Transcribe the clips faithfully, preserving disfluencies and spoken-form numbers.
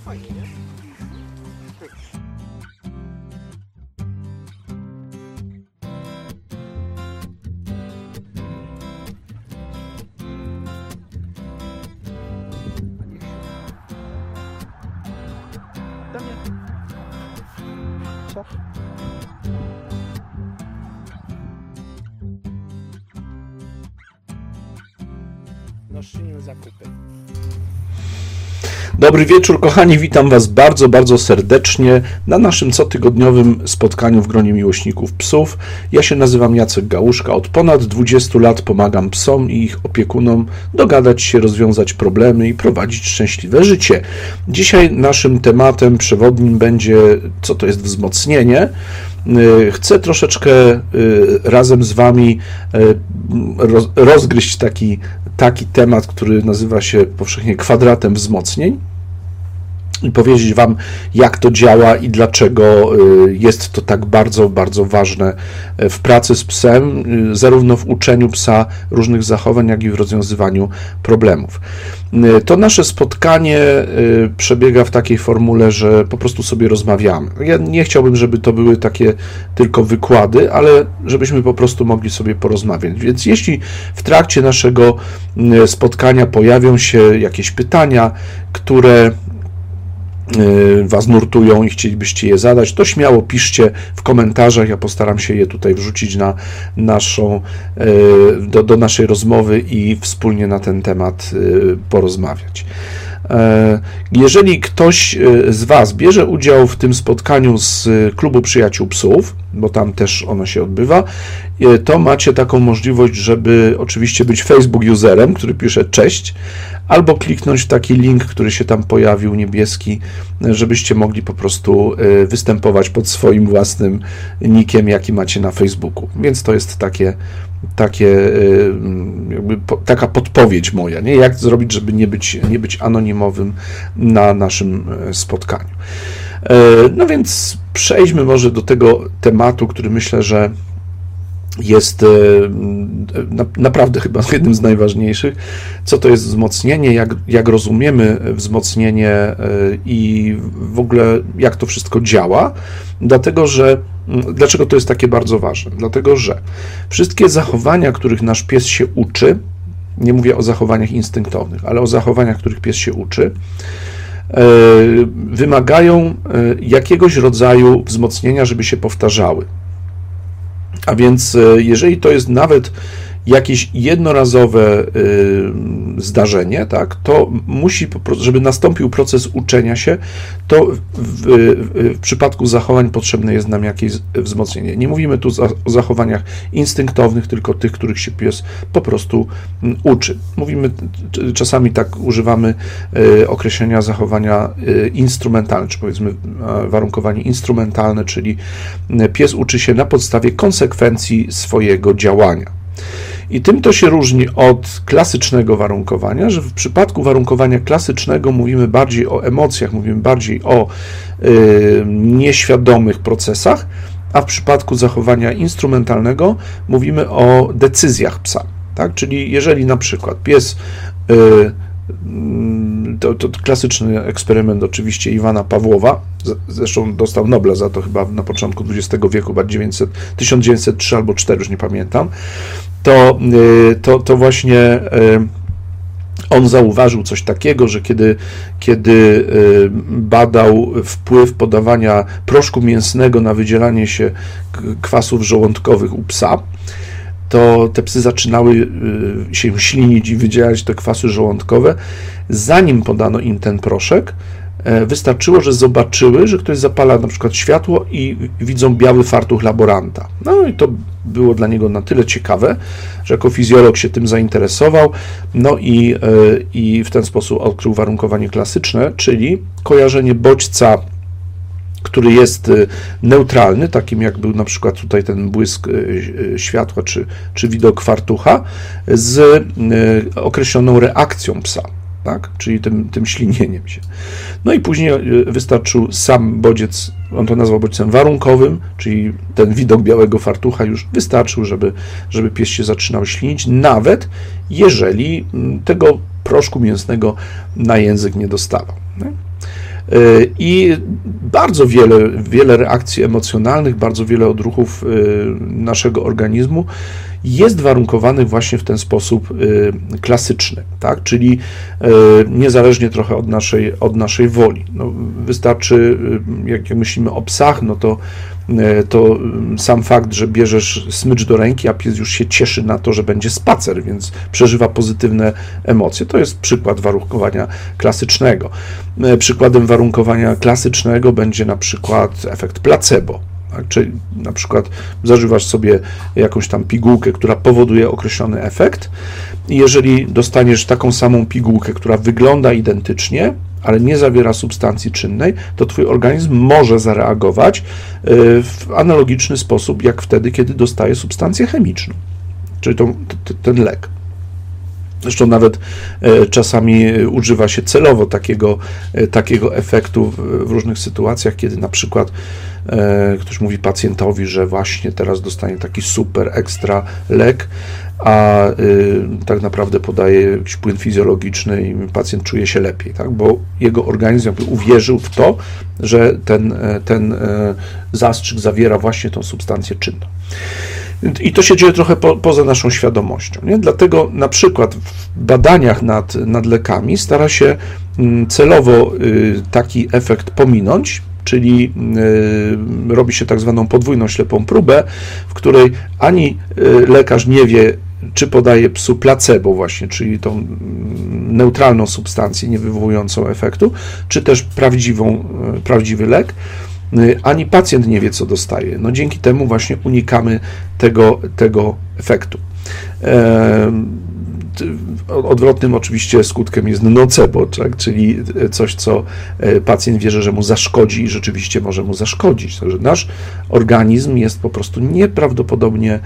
fajnie, nie? Damian. Co? Nosimy zakupy. Dobry wieczór, kochani, witam Was bardzo, bardzo serdecznie na naszym cotygodniowym spotkaniu w gronie miłośników psów. Ja się nazywam Jacek Gałuszka, od ponad dwudziestu lat pomagam psom i ich opiekunom dogadać się, rozwiązać problemy i prowadzić szczęśliwe życie. Dzisiaj naszym tematem przewodnim będzie, co to jest wzmocnienie. Chcę troszeczkę razem z Wami rozgryźć taki, taki temat, który nazywa się powszechnie kwadratem wzmocnień i powiedzieć Wam, jak to działa i dlaczego jest to tak bardzo, bardzo ważne w pracy z psem, zarówno w uczeniu psa różnych zachowań, jak i w rozwiązywaniu problemów. To nasze spotkanie przebiega w takiej formule, że po prostu sobie rozmawiamy. Ja nie chciałbym, żeby to były takie tylko wykłady, ale żebyśmy po prostu mogli sobie porozmawiać. Więc jeśli w trakcie naszego spotkania pojawią się jakieś pytania, które Was nurtują i chcielibyście je zadać, to śmiało piszcie w komentarzach, ja postaram się je tutaj wrzucić na naszą, do, do naszej rozmowy i wspólnie na ten temat porozmawiać. Jeżeli ktoś z Was bierze udział w tym spotkaniu z Klubu Przyjaciół Psów, bo tam też ono się odbywa, to macie taką możliwość, żeby oczywiście być Facebook userem, który pisze cześć, albo kliknąć w taki link, który się tam pojawił, niebieski, żebyście mogli po prostu występować pod swoim własnym nickiem, jaki macie na Facebooku. Więc to jest takie, takie jakby taka podpowiedź moja, nie? Jak zrobić, żeby nie być, nie być anonimowym na naszym spotkaniu. No więc przejdźmy może do tego tematu, który myślę, że jest naprawdę chyba jednym z najważniejszych. Co to jest wzmocnienie, jak, jak rozumiemy wzmocnienie i w ogóle jak to wszystko działa. Dlatego, że dlaczego to jest takie bardzo ważne? Dlatego, że wszystkie zachowania, których nasz pies się uczy, nie mówię o zachowaniach instynktownych, ale o zachowaniach, których pies się uczy, wymagają jakiegoś rodzaju wzmocnienia, żeby się powtarzały. A więc jeżeli to jest nawet jakieś jednorazowe zdarzenie, tak, to musi, żeby nastąpił proces uczenia się, to w, w, w przypadku zachowań potrzebne jest nam jakieś wzmocnienie. Nie mówimy tu o zachowaniach instynktownych, tylko tych, których się pies po prostu uczy. Mówimy, czasami tak używamy określenia zachowania instrumentalne, czy powiedzmy warunkowanie instrumentalne, czyli pies uczy się na podstawie konsekwencji swojego działania. I tym to się różni od klasycznego warunkowania, że w przypadku warunkowania klasycznego mówimy bardziej o emocjach, mówimy bardziej o y, nieświadomych procesach, a w przypadku zachowania instrumentalnego mówimy o decyzjach psa. Tak? Czyli jeżeli na przykład pies, y, to, to klasyczny eksperyment oczywiście Iwana Pawłowa, zresztą dostał Nobla za to chyba na początku dwudziestego wieku, tysiąc dziewięćset trzy albo cztery, już nie pamiętam, to, to, to właśnie on zauważył coś takiego, że kiedy, kiedy badał wpływ podawania proszku mięsnego na wydzielanie się kwasów żołądkowych u psa, to te psy zaczynały się ślinić i wydzielać te kwasy żołądkowe. Zanim podano im ten proszek, wystarczyło, że zobaczyły, że ktoś zapala na przykład światło i widzą biały fartuch laboranta. No i to było dla niego na tyle ciekawe, że jako fizjolog się tym zainteresował, no i, i w ten sposób odkrył warunkowanie klasyczne, czyli kojarzenie bodźca, który jest neutralny, takim jak był na przykład tutaj ten błysk światła czy, czy widok fartucha, z określoną reakcją psa. Tak? Czyli tym, tym ślinieniem się. No i później wystarczył sam bodziec, on to nazwał bodźcem warunkowym, czyli ten widok białego fartucha już wystarczył, żeby, żeby pies się zaczynał ślinić, nawet jeżeli tego proszku mięsnego na język nie dostawał. Nie? i bardzo wiele, wiele reakcji emocjonalnych, bardzo wiele odruchów naszego organizmu jest warunkowanych właśnie w ten sposób klasyczny, tak? Czyli niezależnie trochę od naszej, od naszej woli. No, wystarczy, jak myślimy o psach, no to to sam fakt, że bierzesz smycz do ręki, a pies już się cieszy na to, że będzie spacer, więc przeżywa pozytywne emocje. To jest przykład warunkowania klasycznego. Przykładem warunkowania klasycznego będzie na przykład efekt placebo. Tak? Czyli na przykład zażywasz sobie jakąś tam pigułkę, która powoduje określony efekt i jeżeli dostaniesz taką samą pigułkę, która wygląda identycznie, ale nie zawiera substancji czynnej, to twój organizm może zareagować w analogiczny sposób, jak wtedy, kiedy dostaje substancję chemiczną, czyli tą, t, ten lek. Zresztą nawet czasami używa się celowo takiego, takiego efektu w różnych sytuacjach, kiedy na przykład ktoś mówi pacjentowi, że właśnie teraz dostanie taki super ekstra lek, a y, tak naprawdę podaje jakiś płyn fizjologiczny i pacjent czuje się lepiej, tak? Bo jego organizm jakby uwierzył w to, że ten, ten zastrzyk zawiera właśnie tą substancję czynną. I to się dzieje trochę po, poza naszą świadomością. Nie? Dlatego na przykład w badaniach nad, nad lekami stara się celowo y, taki efekt pominąć, czyli y, robi się tak zwaną podwójną ślepą próbę, w której ani y, lekarz nie wie, czy podaje psu placebo właśnie, czyli tą neutralną substancję nie wywołującą efektu, czy też prawdziwą, y, prawdziwy lek, y, ani pacjent nie wie, co dostaje. No dzięki temu właśnie unikamy tego, tego efektu. E, Odwrotnym oczywiście skutkiem jest nocebo, tak? Czyli coś, co pacjent wierzy, że mu zaszkodzi i rzeczywiście może mu zaszkodzić. Także nasz organizm jest po prostu nieprawdopodobnie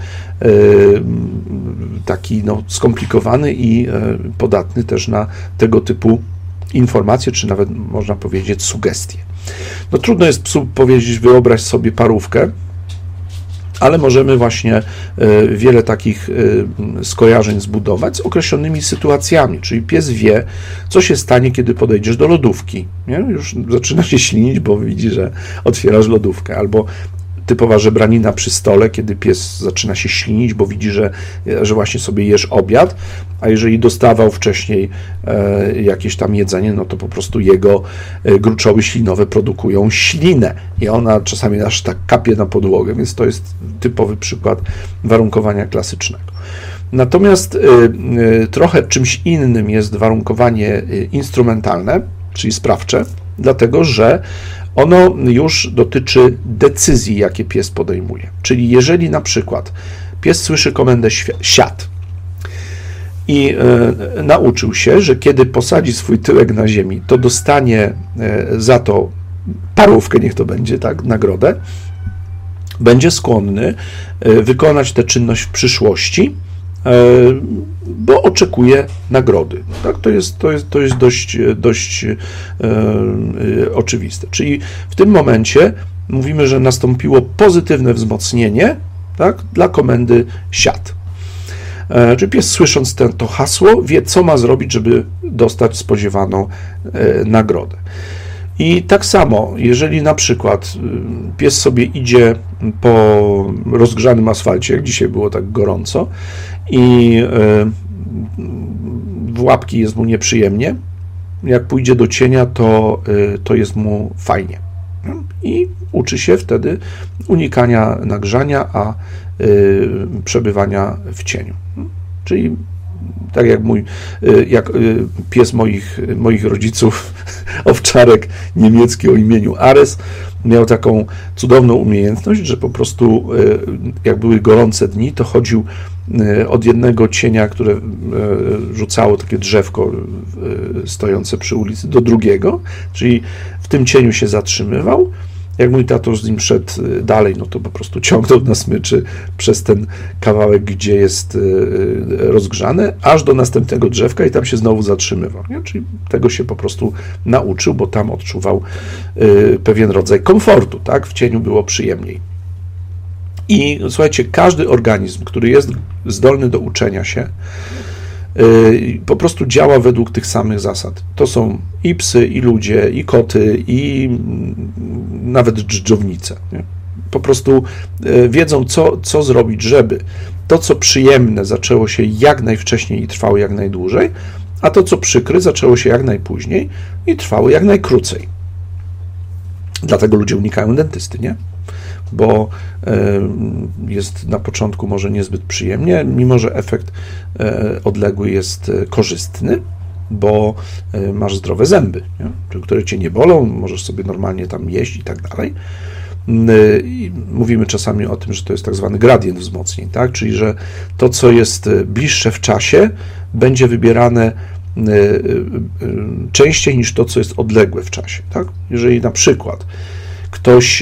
taki no, skomplikowany i podatny też na tego typu informacje, czy nawet można powiedzieć sugestie. No trudno jest psu powiedzieć, wyobraź sobie parówkę, ale możemy właśnie wiele takich skojarzeń zbudować z określonymi sytuacjami, czyli pies wie, co się stanie, kiedy podejdziesz do lodówki. Nie? Już zaczyna się ślinić, bo widzi, że otwierasz lodówkę, albo typowa żebranina przy stole, kiedy pies zaczyna się ślinić, bo widzi, że, że właśnie sobie jesz obiad, a jeżeli dostawał wcześniej e, jakieś tam jedzenie, no to po prostu jego e, gruczoły ślinowe produkują ślinę i ona czasami aż tak kapie na podłogę, więc to jest typowy przykład warunkowania klasycznego. Natomiast e, e, trochę czymś innym jest warunkowanie e, instrumentalne, czyli sprawcze, dlatego że ono już dotyczy decyzji, jakie pies podejmuje. Czyli jeżeli na przykład pies słyszy komendę siad i e, nauczył się, że kiedy posadzi swój tyłek na ziemi, to dostanie e, za to parówkę, niech to będzie, tak, nagrodę, będzie skłonny e, wykonać tę czynność w przyszłości, e, bo oczekuje nagrody. Tak? To jest, to jest, to jest dość, dość e, e, oczywiste. Czyli w tym momencie mówimy, że nastąpiło pozytywne wzmocnienie, tak, dla komendy siad. E, czyli pies, słysząc ten, to hasło, wie, co ma zrobić, żeby dostać spodziewaną e, nagrodę. I tak samo, jeżeli na przykład pies sobie idzie po rozgrzanym asfalcie, jak dzisiaj było tak gorąco, i w łapki jest mu nieprzyjemnie, jak pójdzie do cienia, to, to jest mu fajnie. I uczy się wtedy unikania nagrzania, a przebywania w cieniu. Czyli tak jak mój, jak pies moich, moich rodziców, owczarek niemiecki o imieniu Ares, miał taką cudowną umiejętność, że po prostu jak były gorące dni, to chodził od jednego cienia, które rzucało takie drzewko stojące przy ulicy, do drugiego, czyli w tym cieniu się zatrzymywał. Jak mój tato z nim szedł dalej, no to po prostu ciągnął na smyczy przez ten kawałek, gdzie jest rozgrzane, aż do następnego drzewka i tam się znowu zatrzymywał. Nie? Czyli tego się po prostu nauczył, bo tam odczuwał pewien rodzaj komfortu. Tak? W cieniu było przyjemniej. I słuchajcie, każdy organizm, który jest zdolny do uczenia się, po prostu działa według tych samych zasad. To są i psy, i ludzie, i koty, i nawet dżdżownice. Nie? Po prostu wiedzą, co, co zrobić, żeby to, co przyjemne, zaczęło się jak najwcześniej i trwało jak najdłużej, a to, co przykre, zaczęło się jak najpóźniej i trwało jak najkrócej. Dlatego ludzie unikają dentysty, nie? Bo jest na początku może niezbyt przyjemnie, mimo że efekt odległy jest korzystny, bo masz zdrowe zęby, nie? Które cię nie bolą, możesz sobie normalnie tam jeść i tak dalej. I mówimy czasami o tym, że to jest tak zwany gradient wzmocnień, tak? Czyli że to, co jest bliższe w czasie, będzie wybierane częściej niż to, co jest odległe w czasie, tak? Jeżeli na przykład ktoś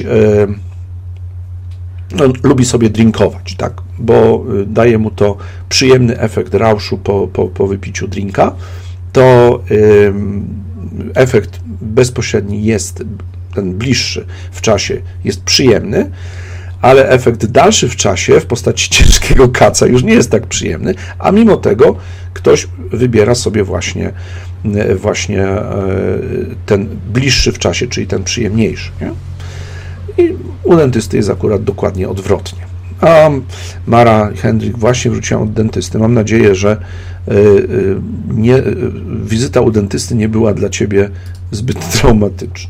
no, lubi sobie drinkować, tak? Bo daje mu to przyjemny efekt rauszu po, po, po wypiciu drinka, to efekt bezpośredni jest ten bliższy w czasie jest przyjemny, ale efekt dalszy w czasie w postaci ciężkiego kaca już nie jest tak przyjemny, a mimo tego ktoś wybiera sobie właśnie, właśnie ten bliższy w czasie, czyli ten przyjemniejszy. Nie? I u dentysty jest akurat dokładnie odwrotnie. A Mara Hendryk właśnie wróciła od dentysty. Mam nadzieję, że nie, wizyta u dentysty nie była dla Ciebie zbyt traumatyczna.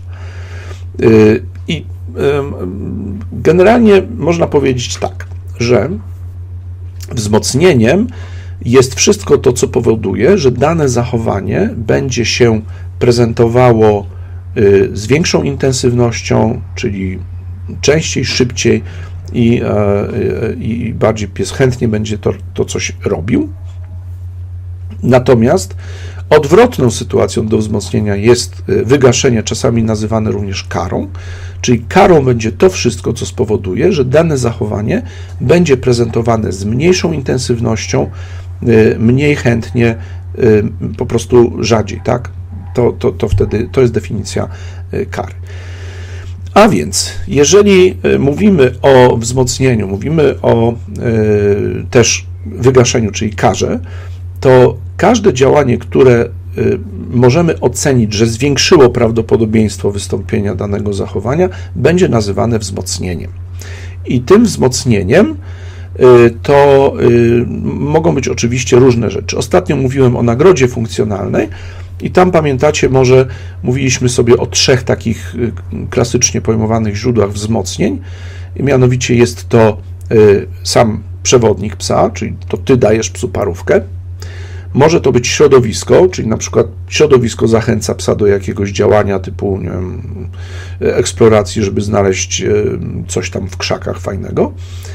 I generalnie można powiedzieć tak, że wzmocnieniem jest wszystko to, co powoduje, że dane zachowanie będzie się prezentowało z większą intensywnością, czyli częściej, szybciej i, i bardziej pies chętnie będzie to, to coś robił. Natomiast odwrotną sytuacją do wzmocnienia jest wygaszenie, czasami nazywane również karą, czyli karą będzie to wszystko, co spowoduje, że dane zachowanie będzie prezentowane z mniejszą intensywnością, mniej chętnie, po prostu rzadziej, tak? To, to, to wtedy, to jest definicja kary. A więc, jeżeli mówimy o wzmocnieniu, mówimy o też wygaszeniu, czyli karze, to każde działanie, które możemy ocenić, że zwiększyło prawdopodobieństwo wystąpienia danego zachowania, będzie nazywane wzmocnieniem. I tym wzmocnieniem to mogą być oczywiście różne rzeczy. Ostatnio mówiłem o nagrodzie funkcjonalnej i tam pamiętacie, może mówiliśmy sobie o trzech takich klasycznie pojmowanych źródłach wzmocnień. Mianowicie jest to sam przewodnik psa, czyli to ty dajesz psu parówkę. Może to być środowisko, czyli na przykład środowisko zachęca psa do jakiegoś działania typu, nie wiem, eksploracji, żeby znaleźć coś tam w krzakach fajnego.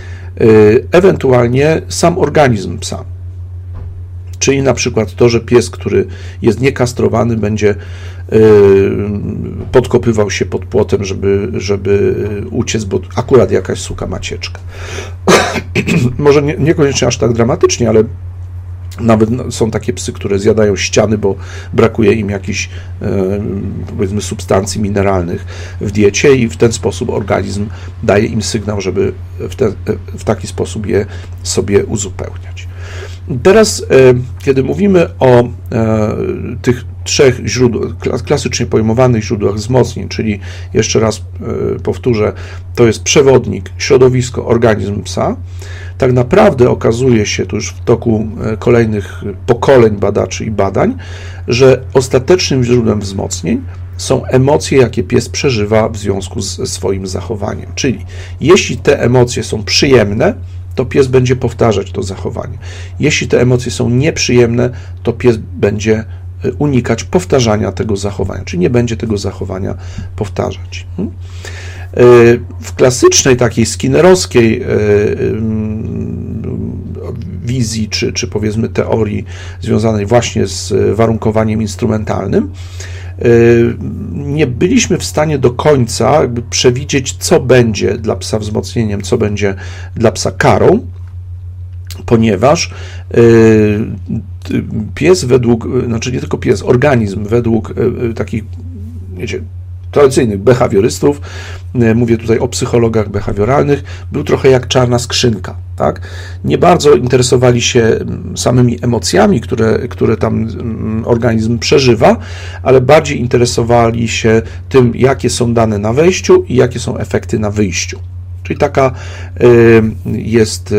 Ewentualnie sam organizm psa. Czyli na przykład to, że pies, który jest niekastrowany, będzie podkopywał się pod płotem, żeby, żeby uciec, bo akurat jakaś suka macieczka. Może nie, niekoniecznie aż tak dramatycznie, ale nawet są takie psy, które zjadają ściany, bo brakuje im jakichś, powiedzmy, substancji mineralnych w diecie i w ten sposób organizm daje im sygnał, żeby w, ten, w taki sposób je sobie uzupełniać. Teraz, kiedy mówimy o tych trzech źródłach, klasycznie pojmowanych źródłach wzmocnień, czyli jeszcze raz powtórzę, to jest przewodnik, środowisko, organizm psa, tak naprawdę okazuje się, to już w toku kolejnych pokoleń badaczy i badań, że ostatecznym źródłem wzmocnień są emocje, jakie pies przeżywa w związku ze swoim zachowaniem. Czyli jeśli te emocje są przyjemne, to pies będzie powtarzać to zachowanie. Jeśli te emocje są nieprzyjemne, to pies będzie unikać powtarzania tego zachowania, czyli nie będzie tego zachowania powtarzać. W klasycznej, takiej skinnerowskiej wizji, czy, czy powiedzmy teorii związanej właśnie z warunkowaniem instrumentalnym, nie byliśmy w stanie do końca jakby przewidzieć, co będzie dla psa wzmocnieniem, co będzie dla psa karą, ponieważ pies według, znaczy nie tylko pies, organizm według takich, wiecie, tradycyjnych behawiorystów, mówię tutaj o psychologach behawioralnych, był trochę jak czarna skrzynka. Tak? Nie bardzo interesowali się samymi emocjami, które, które tam organizm przeżywa, ale bardziej interesowali się tym, jakie są dane na wejściu i jakie są efekty na wyjściu. Czyli taka jest.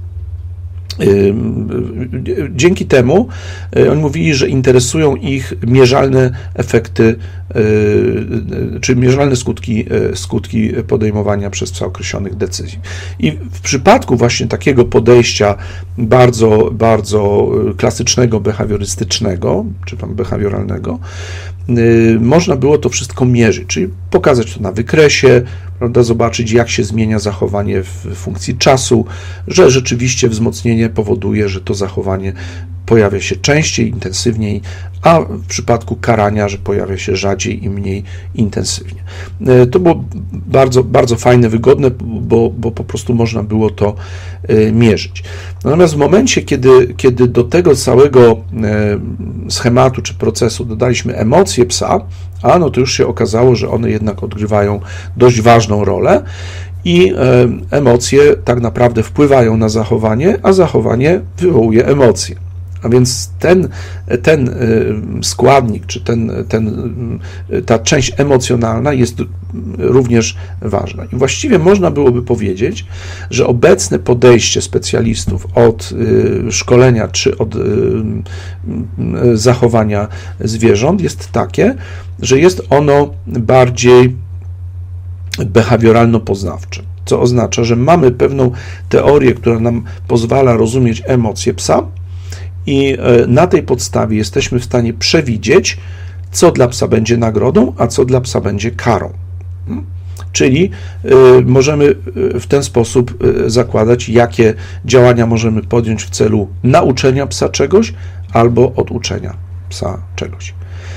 Dzięki temu oni mówili, że interesują ich mierzalne efekty, czy mierzalne skutki, skutki podejmowania przez psa określonych decyzji. I w przypadku właśnie takiego podejścia bardzo, bardzo klasycznego, behawiorystycznego, czy tam behawioralnego, można było to wszystko mierzyć, czyli pokazać to na wykresie, prawda, zobaczyć, jak się zmienia zachowanie w funkcji czasu, że rzeczywiście wzmocnienie powoduje, że to zachowanie pojawia się częściej, intensywniej, a w przypadku karania, że pojawia się rzadziej i mniej intensywnie. To było bardzo, bardzo fajne, wygodne, bo, bo po prostu można było to mierzyć. Natomiast w momencie, kiedy, kiedy do tego całego schematu czy procesu dodaliśmy emocje psa, a no to już się okazało, że one jednak odgrywają dość ważną rolę i emocje tak naprawdę wpływają na zachowanie, a zachowanie wywołuje emocje. A więc ten, ten składnik, czy ten, ten, ta część emocjonalna jest również ważna. I właściwie można byłoby powiedzieć, że obecne podejście specjalistów od szkolenia, czy od zachowania zwierząt jest takie, że jest ono bardziej behawioralno-poznawcze. Co oznacza, że mamy pewną teorię, która nam pozwala rozumieć emocje psa, i na tej podstawie jesteśmy w stanie przewidzieć, co dla psa będzie nagrodą, a co dla psa będzie karą. Czyli możemy w ten sposób zakładać, jakie działania możemy podjąć w celu nauczenia psa czegoś albo oduczenia psa czegoś.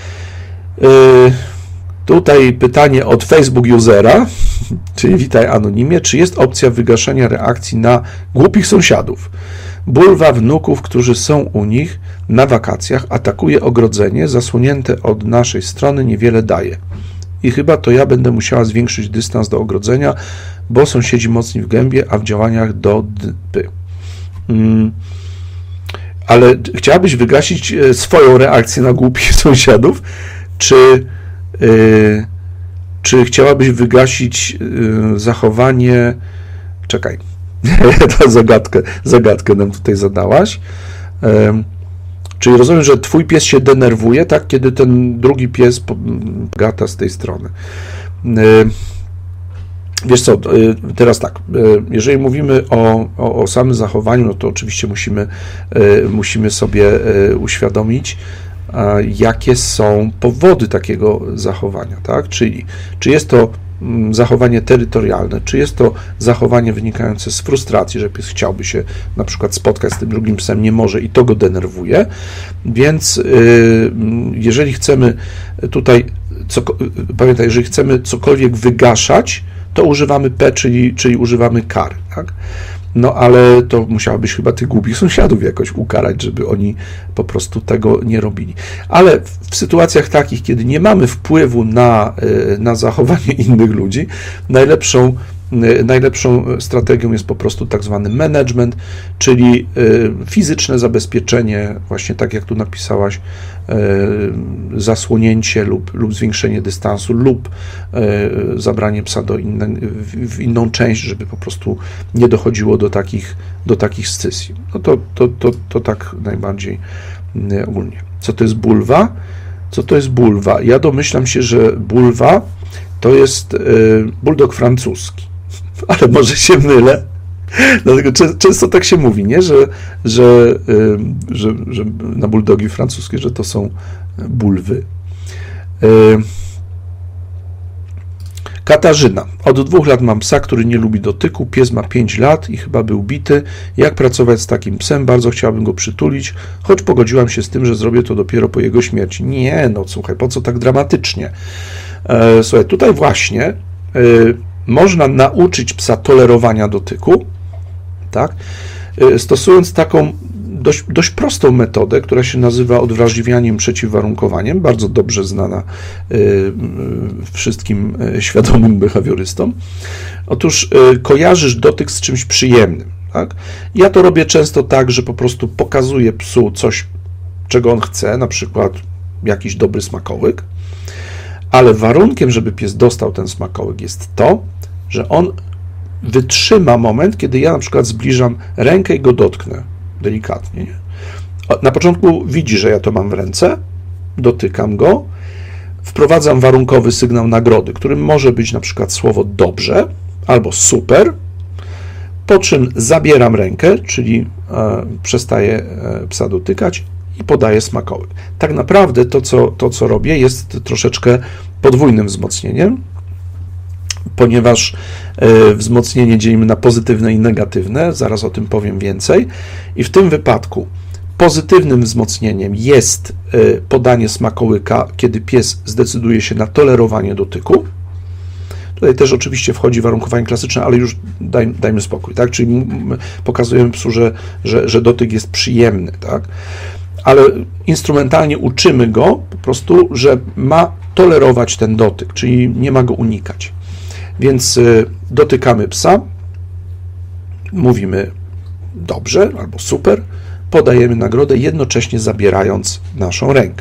Tutaj pytanie od Facebook usera, czyli witaj anonimie, czy jest opcja wygaszenia reakcji na głupich sąsiadów? Bulwa wnuków, którzy są u nich na wakacjach, atakuje ogrodzenie, zasłonięte od naszej strony niewiele daje. I chyba to ja będę musiała zwiększyć dystans do ogrodzenia, bo sąsiedzi mocni w gębie, a w działaniach do dpy. Hmm. Ale chciałabyś wygasić swoją reakcję na głupich sąsiadów, czy, yy, czy chciałabyś wygasić yy, zachowanie... Czekaj. To zagadkę, zagadkę nam tutaj zadałaś. Czyli rozumiem, że twój pies się denerwuje, tak, kiedy ten drugi pies gata z tej strony. Wiesz co, teraz tak, jeżeli mówimy o, o, o samym zachowaniu, no to oczywiście musimy, musimy sobie uświadomić, jakie są powody takiego zachowania, tak? Czyli czy jest to zachowanie terytorialne, czy jest to zachowanie wynikające z frustracji, że pies chciałby się na przykład spotkać z tym drugim psem, nie może i to go denerwuje, więc jeżeli chcemy tutaj, co, pamiętaj, jeżeli chcemy cokolwiek wygaszać, to używamy P, czyli, czyli używamy kary, tak? No ale to musiałabyś chyba tych głupich sąsiadów jakoś ukarać, żeby oni po prostu tego nie robili. Ale w sytuacjach takich, kiedy nie mamy wpływu na, na zachowanie innych ludzi, najlepszą, najlepszą strategią jest po prostu tak zwany management, czyli fizyczne zabezpieczenie, właśnie tak jak tu napisałaś, zasłonięcie lub, lub zwiększenie dystansu lub zabranie psa do inne, w inną część, żeby po prostu nie dochodziło do takich, do takich scysji. No to, to, to, to tak najbardziej ogólnie. Co to jest bulwa? Co to jest bulwa? Ja domyślam się, że bulwa to jest bulldog francuski, ale może się mylę. Dlatego często tak się mówi, nie? Że, że, że, że na bulldogi francuskie, że to są bulwy. Katarzyna. Od dwóch lat mam psa, który nie lubi dotyku. Pies ma pięć lat i chyba był bity. Jak pracować z takim psem? Bardzo chciałabym go przytulić, choć pogodziłam się z tym, że zrobię to dopiero po jego śmierci. Nie, no słuchaj, po co tak dramatycznie? Słuchaj, tutaj właśnie można nauczyć psa tolerowania dotyku, tak? Stosując taką dość, dość prostą metodę, która się nazywa odwrażliwianiem przeciwwarunkowaniem, bardzo dobrze znana wszystkim świadomym behawiorystom. Otóż kojarzysz dotyk z czymś przyjemnym, Tak? Ja to robię często tak, że po prostu pokazuję psu coś, czego on chce, na przykład jakiś dobry smakołyk, ale warunkiem, żeby pies dostał ten smakołyk, jest to, że on wytrzyma moment, kiedy ja na przykład zbliżam rękę i go dotknę delikatnie. Nie? Na początku widzi, że ja to mam w ręce, dotykam go, wprowadzam warunkowy sygnał nagrody, którym może być na przykład słowo dobrze albo super, po czym zabieram rękę, czyli e, przestaję e, psa dotykać i podaję smakołyk. Tak naprawdę to co, to, co robię, jest troszeczkę podwójnym wzmocnieniem, ponieważ e, wzmocnienie dzielimy na pozytywne i negatywne, zaraz o tym powiem więcej, i w tym wypadku pozytywnym wzmocnieniem jest e, podanie smakołyka, kiedy pies zdecyduje się na tolerowanie dotyku. Tutaj też oczywiście wchodzi warunkowanie klasyczne, ale już daj, dajmy spokój, tak? Czyli pokazujemy psu, że, że, że dotyk jest przyjemny, tak? Ale instrumentalnie uczymy go po prostu, że ma tolerować ten dotyk, czyli nie ma go unikać. Więc dotykamy psa, mówimy dobrze albo super, podajemy nagrodę, jednocześnie zabierając naszą rękę.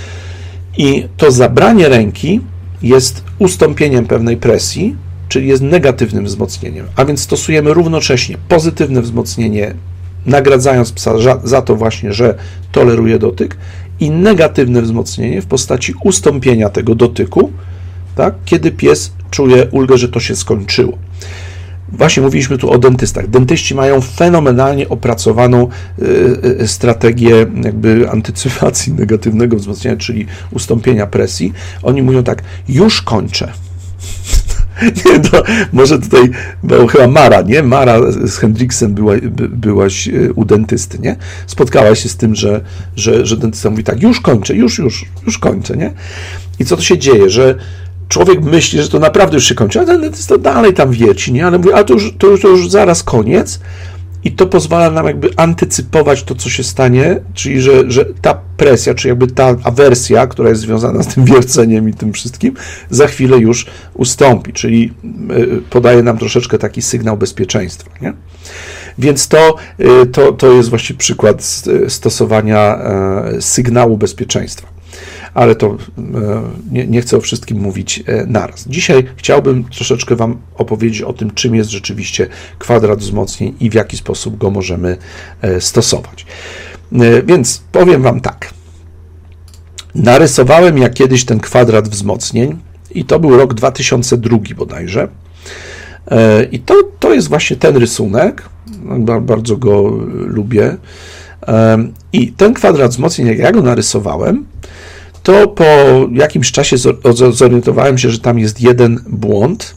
I to zabranie ręki jest ustąpieniem pewnej presji, czyli jest negatywnym wzmocnieniem, a więc stosujemy równocześnie pozytywne wzmocnienie, nagradzając psa za to właśnie, że toleruje dotyk, i negatywne wzmocnienie w postaci ustąpienia tego dotyku, tak, kiedy pies czuje ulgę, że to się skończyło. Właśnie mówiliśmy tu o dentystach. Dentyści mają fenomenalnie opracowaną y, y, strategię jakby antycypacji negatywnego wzmocnienia, czyli ustąpienia presji. Oni mówią tak, już kończę. Nie, to może tutaj była chyba Mara, nie? Mara z Hendriksem była, by, byłaś u dentysty, nie? Spotkałaś się z tym, że, że, że dentysta mówi tak, już kończę, już, już, już kończę, nie? I co to się dzieje, że człowiek myśli, że to naprawdę już się kończy, a ten dentysta dalej tam wierci, nie? Ale mówi, a to już, to już, to już zaraz koniec, i to pozwala nam jakby antycypować to, co się stanie, czyli że, że ta presja, czy jakby ta awersja, która jest związana z tym wierceniem i tym wszystkim, za chwilę już ustąpi, czyli podaje nam troszeczkę taki sygnał bezpieczeństwa, nie? Więc to, to, to jest właśnie przykład stosowania sygnału bezpieczeństwa. Ale to nie, nie chcę o wszystkim mówić naraz. Dzisiaj chciałbym troszeczkę Wam opowiedzieć o tym, czym jest rzeczywiście kwadrat wzmocnień i w jaki sposób go możemy stosować. Więc powiem Wam tak. Narysowałem ja kiedyś ten kwadrat wzmocnień i to był rok dwa tysiące drugi bodajże. I to, to jest właśnie ten rysunek. Bardzo go lubię. I ten kwadrat wzmocnień, jak ja go narysowałem, to po jakimś czasie zorientowałem się, że tam jest jeden błąd.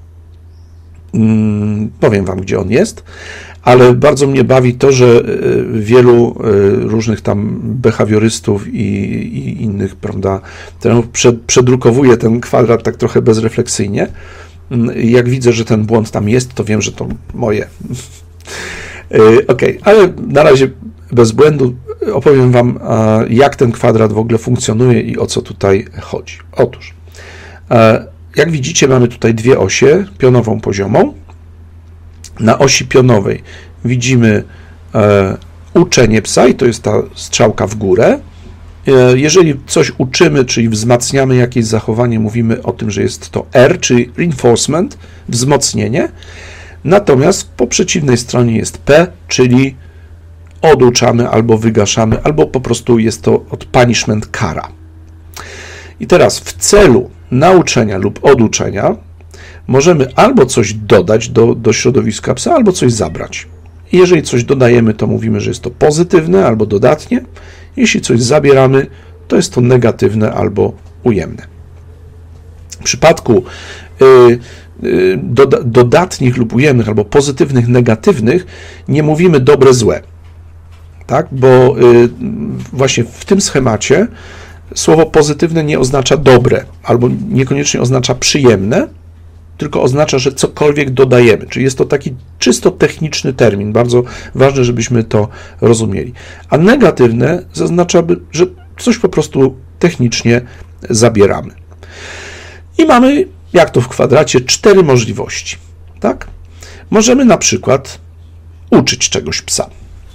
Powiem Wam, gdzie on jest, ale bardzo mnie bawi to, że wielu różnych tam behawiorystów i, i innych, prawda, przedrukowuje ten kwadrat tak trochę bezrefleksyjnie. Jak widzę, że ten błąd tam jest, to wiem, że to moje. Ok, ale na razie bez błędu opowiem Wam, jak ten kwadrat w ogóle funkcjonuje i o co tutaj chodzi. Otóż, jak widzicie, mamy tutaj dwie osie, pionową, poziomą. Na osi pionowej widzimy uczenie psa i to jest ta strzałka w górę. Jeżeli coś uczymy, czyli wzmacniamy jakieś zachowanie, mówimy o tym, że jest to R, czyli reinforcement, wzmocnienie. Natomiast po przeciwnej stronie jest P, czyli oduczamy albo wygaszamy, albo po prostu jest to od punishment, kara. I teraz w celu nauczenia lub oduczenia możemy albo coś dodać do, do środowiska psa, albo coś zabrać. I jeżeli coś dodajemy, to mówimy, że jest to pozytywne albo dodatnie. Jeśli coś zabieramy, to jest to negatywne albo ujemne. W przypadku yy, yy, doda dodatnich lub ujemnych, albo pozytywnych, negatywnych, nie mówimy dobre, złe. Tak? Bo yy, właśnie w tym schemacie słowo pozytywne nie oznacza dobre, albo niekoniecznie oznacza przyjemne, tylko oznacza, że cokolwiek dodajemy. Czyli jest to taki czysto techniczny termin. Bardzo ważne, żebyśmy to rozumieli. A negatywne zaznacza, że coś po prostu technicznie zabieramy. I mamy, jak to w kwadracie, cztery możliwości. Tak? Możemy na przykład uczyć czegoś psa.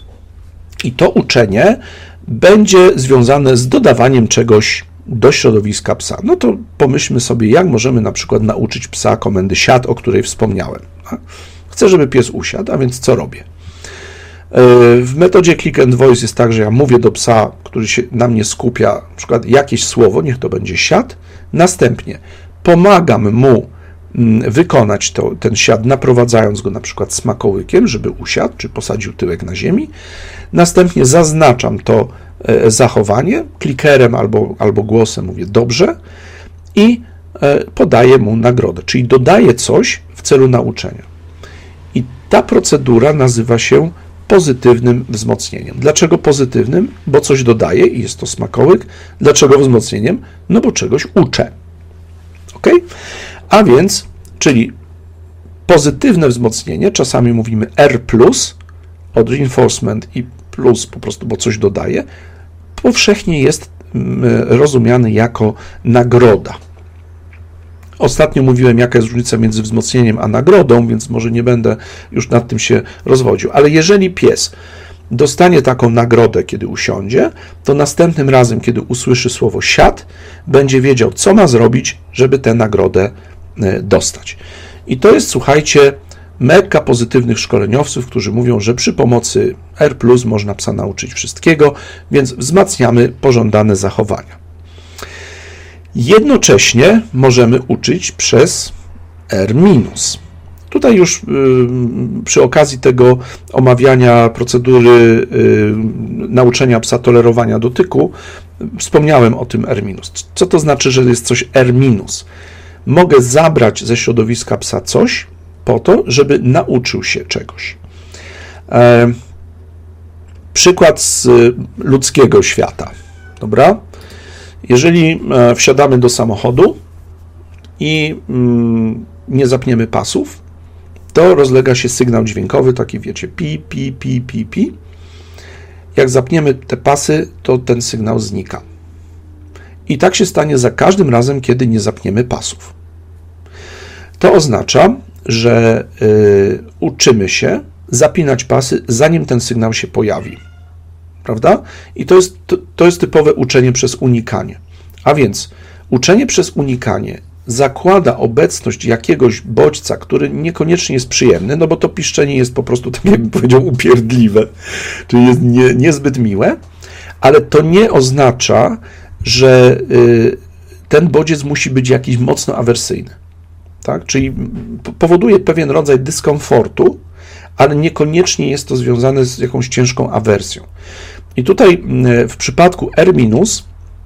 I to uczenie będzie związane z dodawaniem czegoś do środowiska psa. No to pomyślmy sobie, jak możemy na przykład nauczyć psa komendy siad, o której wspomniałem. Chcę, żeby pies usiadł, a więc co robię? W metodzie Click and Voice jest tak, że ja mówię do psa, który się na mnie skupia, na przykład jakieś słowo, niech to będzie siad, następnie pomagam mu wykonać to, ten siad, naprowadzając go na przykład smakołykiem, żeby usiadł, czy posadził tyłek na ziemi. Następnie zaznaczam to zachowanie, klikerem albo, albo głosem mówię dobrze i podaję mu nagrodę, czyli dodaję coś w celu nauczenia. I ta procedura nazywa się pozytywnym wzmocnieniem. Dlaczego pozytywnym? Bo coś dodaję i jest to smakołyk. Dlaczego wzmocnieniem? No bo czegoś uczę. Ok? A więc, czyli pozytywne wzmocnienie, czasami mówimy R plus, od reinforcement i plus po prostu, bo coś dodaje, powszechnie jest rozumiany jako nagroda. Ostatnio mówiłem, jaka jest różnica między wzmocnieniem a nagrodą, więc może nie będę już nad tym się rozwodził, ale jeżeli pies dostanie taką nagrodę, kiedy usiądzie, to następnym razem, kiedy usłyszy słowo siad, będzie wiedział, co ma zrobić, żeby tę nagrodę dostać. I to jest, słuchajcie, mekka pozytywnych szkoleniowców, którzy mówią, że przy pomocy R plus można psa nauczyć wszystkiego, więc wzmacniamy pożądane zachowania. Jednocześnie możemy uczyć przez R minus. Tutaj już y, przy okazji tego omawiania procedury y, nauczenia psa tolerowania dotyku wspomniałem o tym R minus. Co to znaczy, że jest coś R minus? Mogę zabrać ze środowiska psa coś po to, żeby nauczył się czegoś. E, przykład z ludzkiego świata. Dobra? Jeżeli wsiadamy do samochodu i mm, nie zapniemy pasów, to rozlega się sygnał dźwiękowy, taki wiecie, pi, pi, pi, pi, pi. Jak zapniemy te pasy, to ten sygnał znika. I tak się stanie za każdym razem, kiedy nie zapniemy pasów. To oznacza, że y, uczymy się zapinać pasy, zanim ten sygnał się pojawi. Prawda? I to jest, to, to jest typowe uczenie przez unikanie. A więc uczenie przez unikanie zakłada obecność jakiegoś bodźca, który niekoniecznie jest przyjemny, no bo to piszczenie jest po prostu, tak jakbym powiedział, upierdliwe, czyli jest nie, niezbyt miłe, ale to nie oznacza, że y, ten bodziec musi być jakiś mocno awersyjny. Tak? Czyli powoduje pewien rodzaj dyskomfortu, ale niekoniecznie jest to związane z jakąś ciężką awersją. I tutaj w przypadku R minus,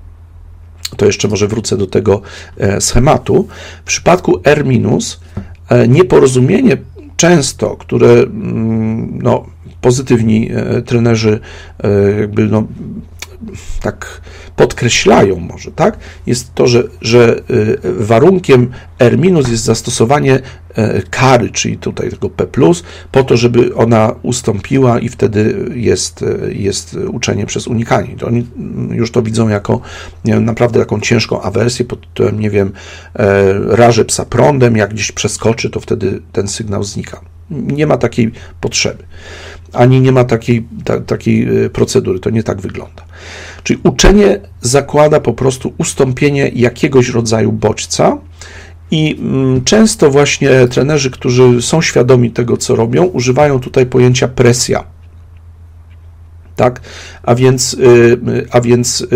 to jeszcze może wrócę do tego schematu, w przypadku R minus nieporozumienie często, które no, pozytywni trenerzy jakby no, tak podkreślają może, tak, jest to, że, że warunkiem R minus jest zastosowanie kary, czyli tutaj tego P plus, po to, żeby ona ustąpiła i wtedy jest, jest uczenie przez unikanie. To oni już to widzą jako nie wiem, naprawdę taką ciężką awersję pod tytułem, nie wiem, rażę psa prądem, jak gdzieś przeskoczy, to wtedy ten sygnał znika. Nie ma takiej potrzeby, ani nie ma takiej, ta, takiej procedury, to nie tak wygląda. Czyli uczenie zakłada po prostu ustąpienie jakiegoś rodzaju bodźca i często właśnie trenerzy, którzy są świadomi tego, co robią, używają tutaj pojęcia presja. Tak? A więc, a więc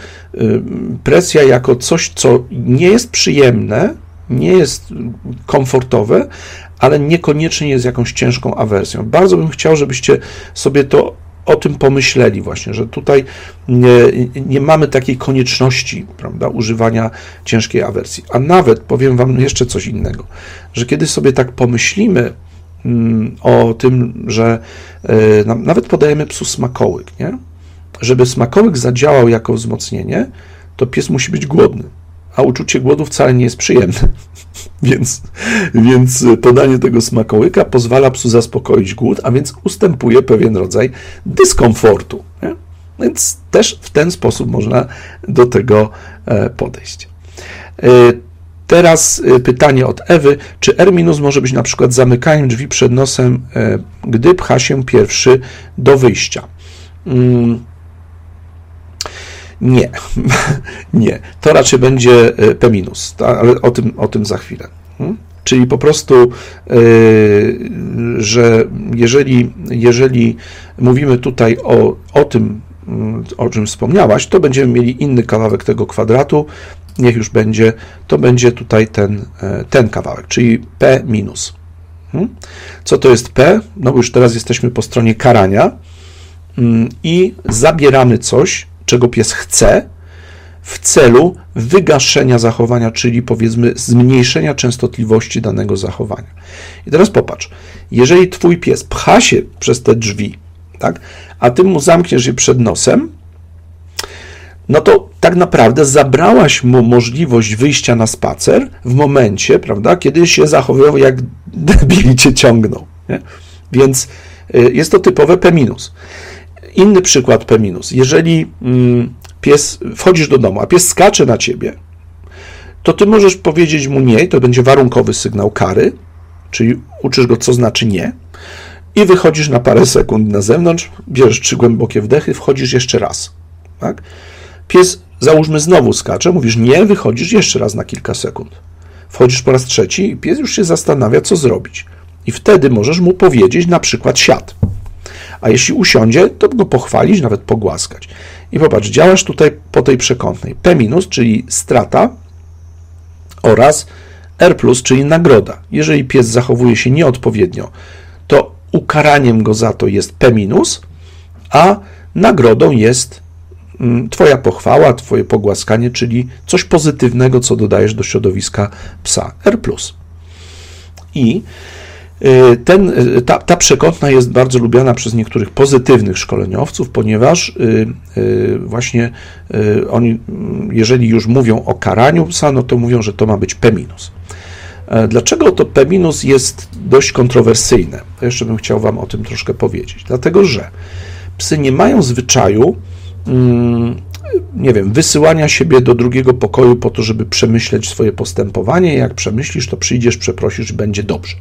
presja jako coś, co nie jest przyjemne, nie jest komfortowe, ale niekoniecznie jest jakąś ciężką awersją. Bardzo bym chciał, żebyście sobie to o tym pomyśleli właśnie, że tutaj nie, nie mamy takiej konieczności, prawda, używania ciężkiej awersji. A nawet powiem wam jeszcze coś innego, że kiedy sobie tak pomyślimy mm, o tym, że y, nawet podajemy psu smakołyk, nie? Żeby smakołyk zadziałał jako wzmocnienie, to pies musi być głodny, a uczucie głodu wcale nie jest przyjemne. Więc, więc podanie tego smakołyka pozwala psu zaspokoić głód, a więc ustępuje pewien rodzaj dyskomfortu. Nie? Więc też w ten sposób można do tego podejść. Teraz pytanie od Ewy, czy R minus może być na przykład zamykaniem drzwi przed nosem, gdy pcha się pierwszy do wyjścia? Nie, nie. To raczej będzie P minus, ale o tym, o tym za chwilę. Czyli po prostu, że jeżeli, jeżeli mówimy tutaj o, o tym, o czym wspomniałaś, to będziemy mieli inny kawałek tego kwadratu, niech już będzie, to będzie tutaj ten, ten kawałek, czyli P minus. Co to jest P? No bo już teraz jesteśmy po stronie karania i zabieramy coś, czego pies chce, w celu wygaszenia zachowania, czyli powiedzmy zmniejszenia częstotliwości danego zachowania. I teraz popatrz, jeżeli twój pies pcha się przez te drzwi, tak, a ty mu zamkniesz je przed nosem, no to tak naprawdę zabrałaś mu możliwość wyjścia na spacer w momencie, prawda, kiedy się zachowywał jak debil i cię ciągnął. Nie? Więc jest to typowe P minus. Inny przykład P minus. Jeżeli pies, wchodzisz do domu, a pies skacze na ciebie, to ty możesz powiedzieć mu nie, to będzie warunkowy sygnał kary, czyli uczysz go, co znaczy nie, i wychodzisz na parę sekund na zewnątrz, bierzesz trzy głębokie wdechy, wchodzisz jeszcze raz. Tak? Pies, załóżmy, znowu skacze, mówisz nie, wychodzisz jeszcze raz na kilka sekund. Wchodzisz po raz trzeci i pies już się zastanawia, co zrobić. I wtedy możesz mu powiedzieć na przykład siad. A jeśli usiądzie, to go pochwalić, nawet pogłaskać. I popatrz, działasz tutaj po tej przekątnej. P minus, czyli strata, oraz R plus, czyli nagroda. Jeżeli pies zachowuje się nieodpowiednio, to ukaraniem go za to jest P minus, a nagrodą jest twoja pochwała, twoje pogłaskanie, czyli coś pozytywnego, co dodajesz do środowiska psa, R plus. I ten, ta, ta przekątna jest bardzo lubiana przez niektórych pozytywnych szkoleniowców, ponieważ właśnie oni, jeżeli już mówią o karaniu psa, no to mówią, że to ma być P minus. Dlaczego to P minus jest dość kontrowersyjne? To jeszcze bym chciał wam o tym troszkę powiedzieć. Dlatego, że psy nie mają zwyczaju, nie wiem, wysyłania siebie do drugiego pokoju po to, żeby przemyśleć swoje postępowanie. Jak przemyślisz, to przyjdziesz, przeprosisz, będzie dobrze.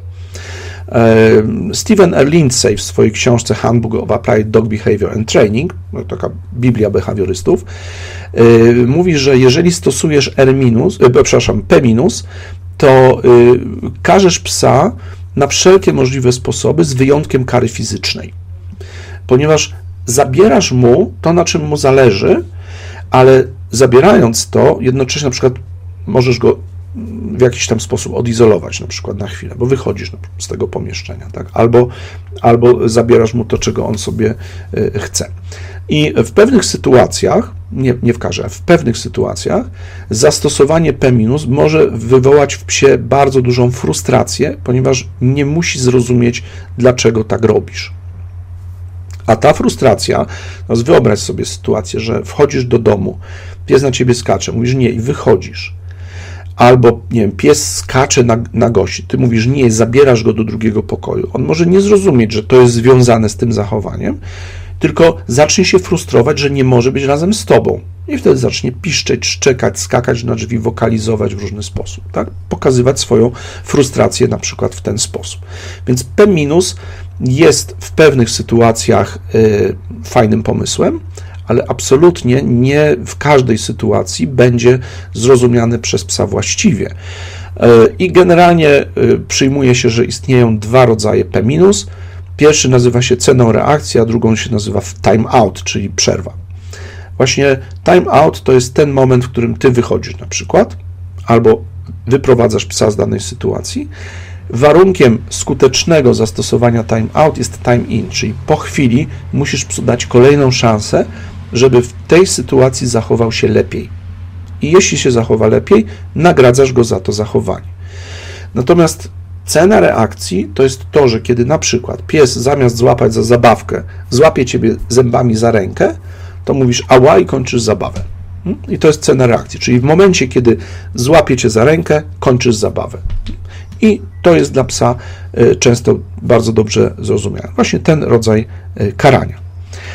Stephen R. Lindsay w swojej książce Handbook of Applied Dog Behavior and Training, no taka biblia behawiorystów, mówi, że jeżeli stosujesz R minus, przepraszam, P minus, to karzesz psa na wszelkie możliwe sposoby z wyjątkiem kary fizycznej, ponieważ zabierasz mu to, na czym mu zależy, ale zabierając to, jednocześnie na przykład możesz go w jakiś tam sposób odizolować, na przykład na chwilę, bo wychodzisz z tego pomieszczenia, tak? Albo, albo zabierasz mu to, czego on sobie chce. I w pewnych sytuacjach, nie, nie w każdej, w pewnych sytuacjach zastosowanie P minus może wywołać w psie bardzo dużą frustrację, ponieważ nie musi zrozumieć, dlaczego tak robisz. A ta frustracja, no wyobraź sobie sytuację, że wchodzisz do domu, pies na ciebie skacze, mówisz nie i wychodzisz. Albo, nie wiem, pies skacze na, na gości, ty mówisz nie, zabierasz go do drugiego pokoju. On może nie zrozumieć, że to jest związane z tym zachowaniem, tylko zacznie się frustrować, że nie może być razem z tobą. I wtedy zacznie piszczeć, szczekać, skakać na drzwi, wokalizować w różny sposób, tak? Pokazywać swoją frustrację na przykład w ten sposób. Więc P minus jest w pewnych sytuacjach y, fajnym pomysłem, ale absolutnie nie w każdej sytuacji będzie zrozumiany przez psa właściwie. I generalnie przyjmuje się, że istnieją dwa rodzaje P minus. Pierwszy nazywa się ceną reakcji, a drugą się nazywa time out, czyli przerwa. Właśnie time out to jest ten moment, w którym ty wychodzisz na przykład, albo wyprowadzasz psa z danej sytuacji. Warunkiem skutecznego zastosowania time out jest time in, czyli po chwili musisz psu dać kolejną szansę, żeby w tej sytuacji zachował się lepiej. I jeśli się zachowa lepiej, nagradzasz go za to zachowanie. Natomiast cena reakcji to jest to, że kiedy na przykład pies zamiast złapać za zabawkę, złapie ciebie zębami za rękę, to mówisz ała i kończysz zabawę. I to jest cena reakcji, czyli w momencie, kiedy złapie cię za rękę, kończysz zabawę. I to jest dla psa często bardzo dobrze zrozumiałe. Właśnie ten rodzaj karania.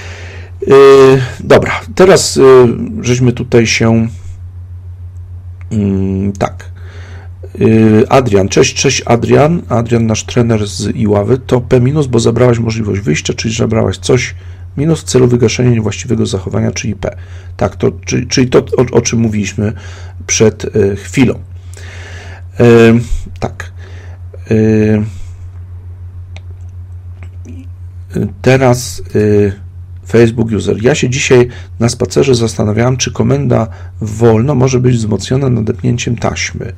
Dobra, teraz żeśmy tutaj się tak Adrian, cześć, cześć Adrian, Adrian nasz trener z Iławy, to P minus, bo zabrałaś możliwość wyjścia, czyli zabrałaś coś minus w celu wygaszenia niewłaściwego zachowania, czyli P. Tak, to, czyli, czyli to, o, o czym mówiliśmy przed y, chwilą. Y, tak. Y, teraz y, Facebook user. Ja się dzisiaj na spacerze zastanawiałem, czy komenda wolno może być wzmocniona nadepnięciem taśmy.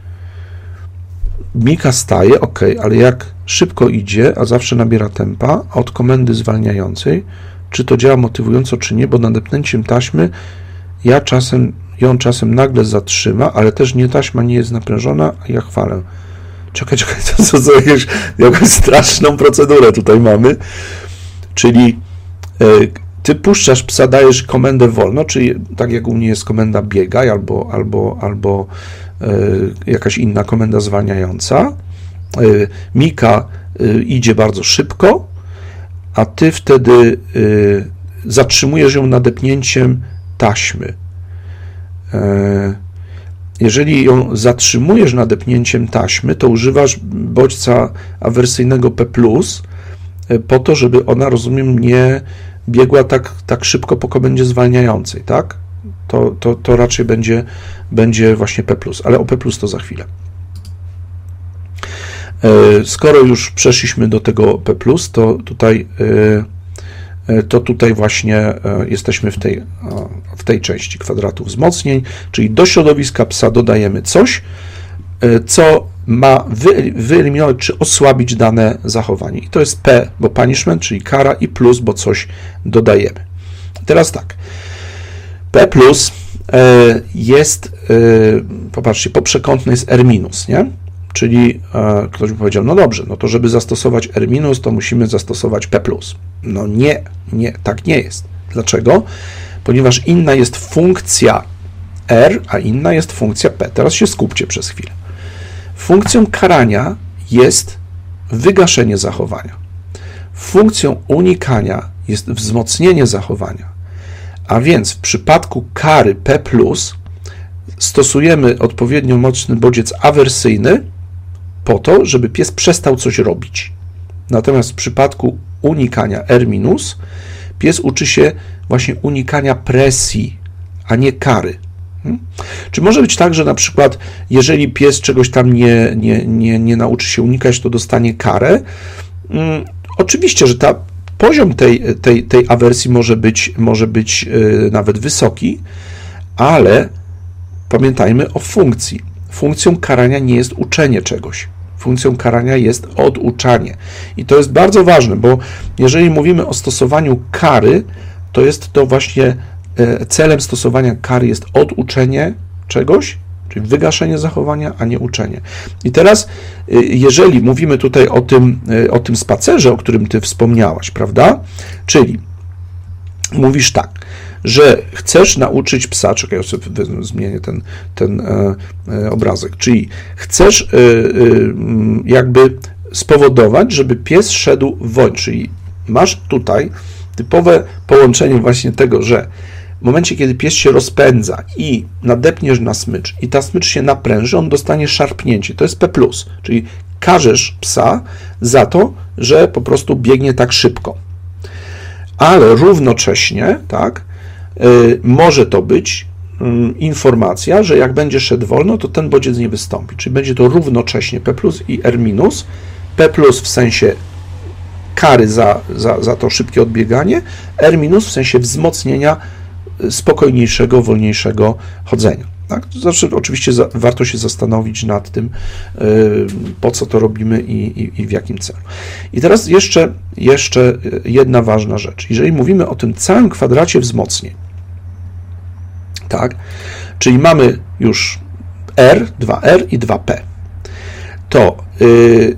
Mika staje, ok, ale jak szybko idzie, a zawsze nabiera tempa od komendy zwalniającej, czy to działa motywująco, czy nie, bo nadepnięciem taśmy ja czasem, ją czasem nagle zatrzyma, ale też nie taśma nie jest naprężona, a ja chwalę. Czekaj, czekaj, to, to, to jakąś, jakąś straszną procedurę tutaj mamy, czyli y, ty puszczasz psa, dajesz komendę wolno, czyli tak jak u mnie jest komenda biegaj albo, albo, albo y, jakaś inna komenda zwalniająca. Y, Mika y, idzie bardzo szybko, a ty wtedy y, zatrzymujesz ją nadepnięciem taśmy. Y, jeżeli ją zatrzymujesz nadepnięciem taśmy, to używasz bodźca awersyjnego P plus, y, po to, żeby ona, rozumiem, nie biegła tak, tak szybko po komendzie zwalniającej, tak? To, to, to raczej będzie, będzie właśnie P plus, ale o P plus to za chwilę. Skoro już przeszliśmy do tego P plus, to tutaj, to tutaj właśnie jesteśmy w tej, w tej części kwadratu wzmocnień, czyli do środowiska psa dodajemy coś, co ma wyeliminować czy osłabić dane zachowanie. I to jest P, bo punishment, czyli kara, i plus, bo coś dodajemy. Teraz tak, P plus jest, popatrzcie, poprzekątne jest R minus, nie? Czyli ktoś by powiedział, no dobrze, no to żeby zastosować R minus, to musimy zastosować P plus. No nie, nie, tak nie jest. Dlaczego? Ponieważ inna jest funkcja R, a inna jest funkcja P. Teraz się skupcie przez chwilę. Funkcją karania jest wygaszenie zachowania. Funkcją unikania jest wzmocnienie zachowania. A więc w przypadku kary P plus stosujemy odpowiednio mocny bodziec awersyjny po to, żeby pies przestał coś robić. Natomiast w przypadku unikania R minus pies uczy się właśnie unikania presji, a nie kary. Hmm? Czy może być tak, że na przykład jeżeli pies czegoś tam nie, nie, nie, nie nauczy się unikać, to dostanie karę? Hmm, oczywiście, że ta, poziom tej, tej, tej awersji może być, może być yy, nawet wysoki, ale pamiętajmy o funkcji. Funkcją karania nie jest uczenie czegoś. Funkcją karania jest oduczanie. I to jest bardzo ważne, bo jeżeli mówimy o stosowaniu kary, to jest to właśnie celem stosowania kary jest oduczenie czegoś, czyli wygaszenie zachowania, a nie uczenie. I teraz, jeżeli mówimy tutaj o tym, o tym spacerze, o którym ty wspomniałaś, prawda? Czyli mówisz tak, że chcesz nauczyć psa, czekaj, ja sobie zmienię ten, ten e, e, obrazek, czyli chcesz e, e, jakby spowodować, żeby pies szedł wolno, czyli masz tutaj typowe połączenie właśnie tego, że w momencie, kiedy pies się rozpędza i nadepniesz na smycz i ta smycz się napręży, on dostanie szarpnięcie, to jest P plus, czyli karzesz psa za to, że po prostu biegnie tak szybko. Ale równocześnie, tak, y, może to być y, informacja, że jak będzie szedł wolno, to ten bodziec nie wystąpi. Czyli będzie to równocześnie P plus i R minus. P plus w sensie kary za, za, za to szybkie odbieganie, R minus w sensie wzmocnienia spokojniejszego, wolniejszego chodzenia. Tak? Zawsze oczywiście za, warto się zastanowić nad tym, yy, po co to robimy i, i, i w jakim celu. I teraz jeszcze, jeszcze jedna ważna rzecz. Jeżeli mówimy o tym całym kwadracie wzmocnień, tak, czyli mamy już R, dwa R i dwa P, to yy, yy,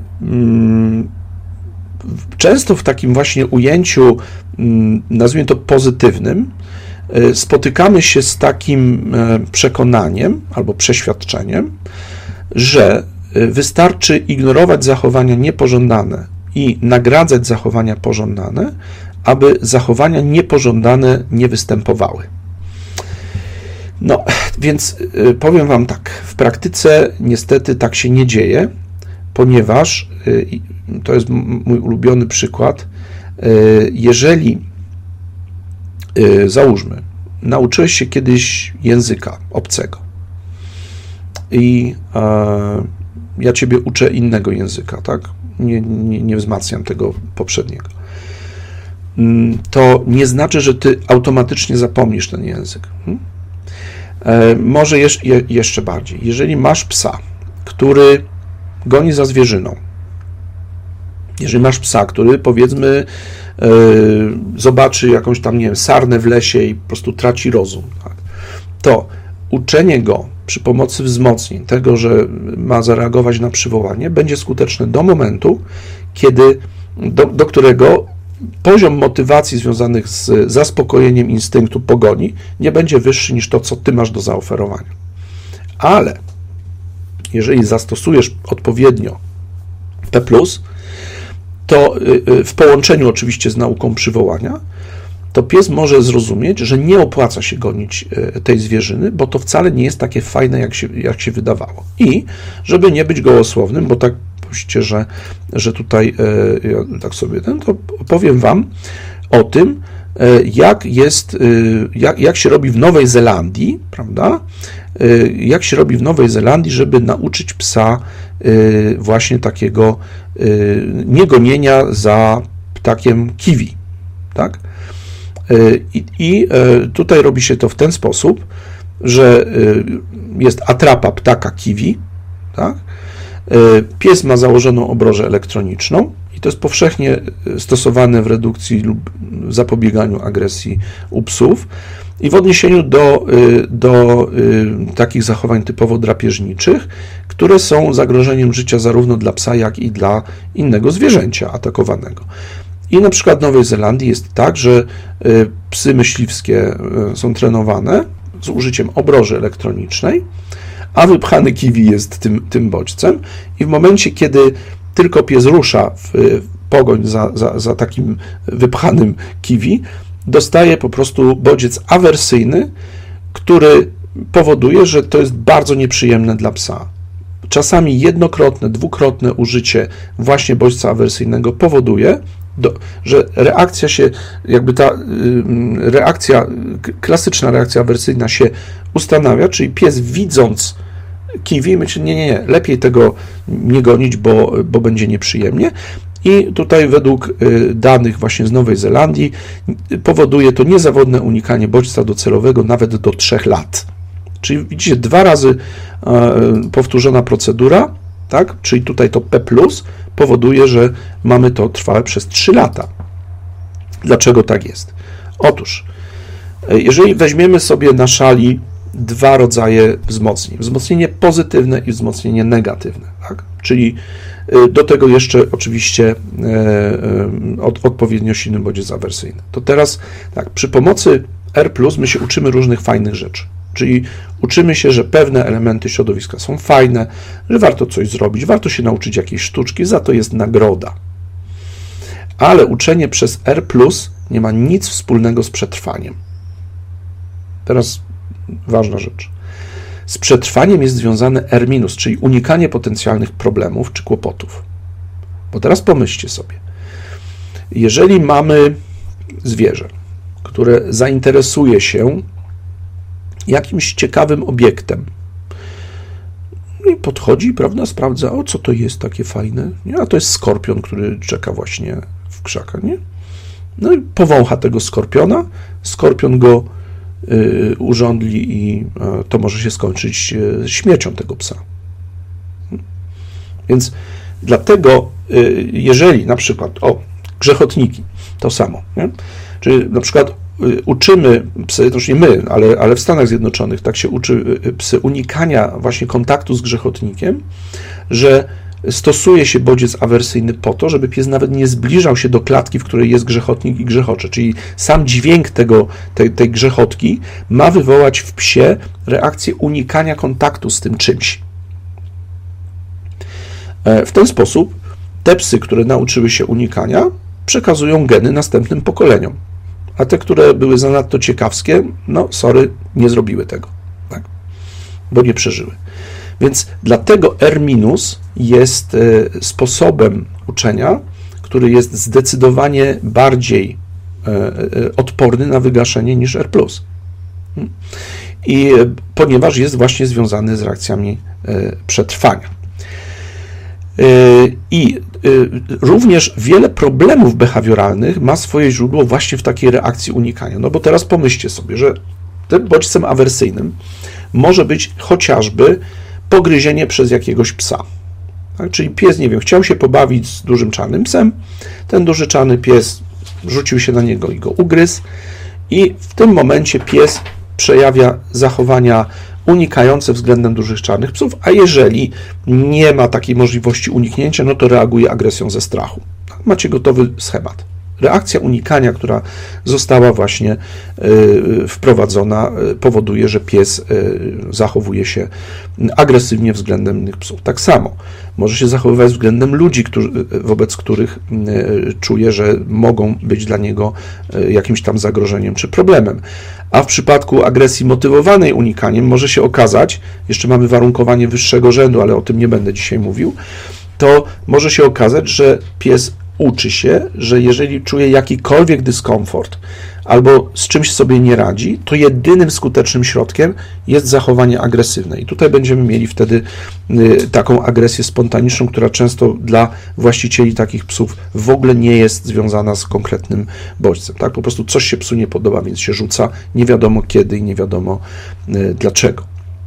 często w takim właśnie ujęciu, yy, nazwijmy to pozytywnym, spotykamy się z takim przekonaniem albo przeświadczeniem, że wystarczy ignorować zachowania niepożądane i nagradzać zachowania pożądane, aby zachowania niepożądane nie występowały. No, więc powiem Wam tak, w praktyce niestety tak się nie dzieje, ponieważ, to jest mój ulubiony przykład, jeżeli, załóżmy, nauczyłeś się kiedyś języka obcego i ja Ciebie uczę innego języka, tak? Nie, nie, nie wzmacniam tego poprzedniego. To nie znaczy, że Ty automatycznie zapomnisz ten język. Może jeszcze bardziej. Jeżeli masz psa, który goni za zwierzyną, jeżeli masz psa, który powiedzmy zobaczy jakąś tam, nie wiem, sarnę w lesie i po prostu traci rozum, tak, to uczenie go przy pomocy wzmocnień tego, że ma zareagować na przywołanie, będzie skuteczne do momentu, kiedy, do, do którego poziom motywacji związanych z zaspokojeniem instynktu pogoni nie będzie wyższy niż to, co Ty masz do zaoferowania. Ale jeżeli zastosujesz odpowiednio P plus, to w połączeniu oczywiście z nauką przywołania, to pies może zrozumieć, że nie opłaca się gonić tej zwierzyny, bo to wcale nie jest takie fajne, jak się, jak się wydawało. I żeby nie być gołosłownym, bo tak myślicie, że, że tutaj ja tak sobie ten, to opowiem Wam o tym, jak jest, jak, jak się robi w Nowej Zelandii, prawda? Jak się robi w Nowej Zelandii, żeby nauczyć psa właśnie takiego niegonienia za ptakiem kiwi, tak? I, I tutaj robi się to w ten sposób, że jest atrapa ptaka kiwi, tak? Pies ma założoną obrożę elektroniczną i to jest powszechnie stosowane w redukcji lub zapobieganiu agresji u psów i w odniesieniu do, do takich zachowań typowo drapieżniczych, które są zagrożeniem życia zarówno dla psa, jak i dla innego zwierzęcia atakowanego. I na przykład w Nowej Zelandii jest tak, że psy myśliwskie są trenowane z użyciem obroży elektronicznej, a wypchany kiwi jest tym, tym bodźcem i w momencie, kiedy tylko pies rusza w pogoń za, za, za takim wypchanym kiwi, dostaje po prostu bodziec awersyjny, który powoduje, że to jest bardzo nieprzyjemne dla psa. Czasami jednokrotne, dwukrotne użycie właśnie bodźca awersyjnego powoduje, Do, że reakcja się, jakby ta y, reakcja, klasyczna reakcja awersyjna się ustanawia, czyli pies widząc kiwi myśli, nie, nie, nie, lepiej tego nie gonić, bo, bo będzie nieprzyjemnie. I tutaj według y, danych właśnie z Nowej Zelandii powoduje to niezawodne unikanie bodźca docelowego nawet do trzech lat. Czyli widzicie, dwa razy y, powtórzona procedura, tak? Czyli tutaj to P plus, powoduje, że mamy to trwałe przez trzy lata. Dlaczego tak jest? Otóż, jeżeli weźmiemy sobie na szali dwa rodzaje wzmocnień, wzmocnienie pozytywne i wzmocnienie negatywne, tak? Czyli do tego jeszcze oczywiście od, odpowiednio silny bodziec awersyjny. To teraz tak, przy pomocy R plus my się uczymy różnych fajnych rzeczy. Czyli uczymy się, że pewne elementy środowiska są fajne, że warto coś zrobić, warto się nauczyć jakiejś sztuczki, za to jest nagroda. Ale uczenie przez R plus nie ma nic wspólnego z przetrwaniem. Teraz ważna rzecz. Z przetrwaniem jest związane R minus, czyli unikanie potencjalnych problemów czy kłopotów. Bo teraz pomyślcie sobie, jeżeli mamy zwierzę, które zainteresuje się jakimś ciekawym obiektem i podchodzi, prawda, sprawdza, o co to jest takie fajne, nie? A to jest skorpion, który czeka właśnie w krzakach, nie? No i powącha tego skorpiona, skorpion go y, urządli i y, to może się skończyć y, śmiercią tego psa. Więc dlatego, y, jeżeli na przykład, o, grzechotniki, to samo, nie? Czyli na przykład uczymy psy, to już nie my, ale, ale w Stanach Zjednoczonych tak się uczy psy unikania właśnie kontaktu z grzechotnikiem, że stosuje się bodziec awersyjny po to, żeby pies nawet nie zbliżał się do klatki, w której jest grzechotnik i grzechocze. Czyli sam dźwięk tego, tej, tej grzechotki ma wywołać w psie reakcję unikania kontaktu z tym czymś. W ten sposób te psy, które nauczyły się unikania, przekazują geny następnym pokoleniom. A te, które były zanadto ciekawskie, no sorry, nie zrobiły tego. bo nie przeżyły. Więc dlatego R- jest sposobem uczenia, który jest zdecydowanie bardziej odporny na wygaszenie niż R+. I ponieważ jest właśnie związany z reakcjami przetrwania. I również wiele problemów behawioralnych ma swoje źródło właśnie w takiej reakcji unikania. No bo teraz pomyślcie sobie, że tym bodźcem awersyjnym może być chociażby pogryzienie przez jakiegoś psa. Tak? Czyli pies, nie wiem, chciał się pobawić z dużym czarnym psem, ten duży czarny pies rzucił się na niego i go ugryzł i w tym momencie pies przejawia zachowania unikające względem dużych czarnych psów, a jeżeli nie ma takiej możliwości uniknięcia, no to reaguje agresją ze strachu. Macie gotowy schemat. Reakcja unikania, która została właśnie wprowadzona, powoduje, że pies zachowuje się agresywnie względem innych psów. Tak samo może się zachowywać względem ludzi, którzy, wobec których czuje, że mogą być dla niego jakimś tam zagrożeniem czy problemem. A w przypadku agresji motywowanej unikaniem może się okazać, jeszcze mamy warunkowanie wyższego rzędu, ale o tym nie będę dzisiaj mówił, to może się okazać, że pies uczy się, że jeżeli czuje jakikolwiek dyskomfort albo z czymś sobie nie radzi, to jedynym skutecznym środkiem jest zachowanie agresywne. I tutaj będziemy mieli wtedy taką agresję spontaniczną, która często dla właścicieli takich psów w ogóle nie jest związana z konkretnym bodźcem. Tak? Po prostu coś się psu nie podoba, więc się rzuca, nie wiadomo kiedy i nie wiadomo dlaczego.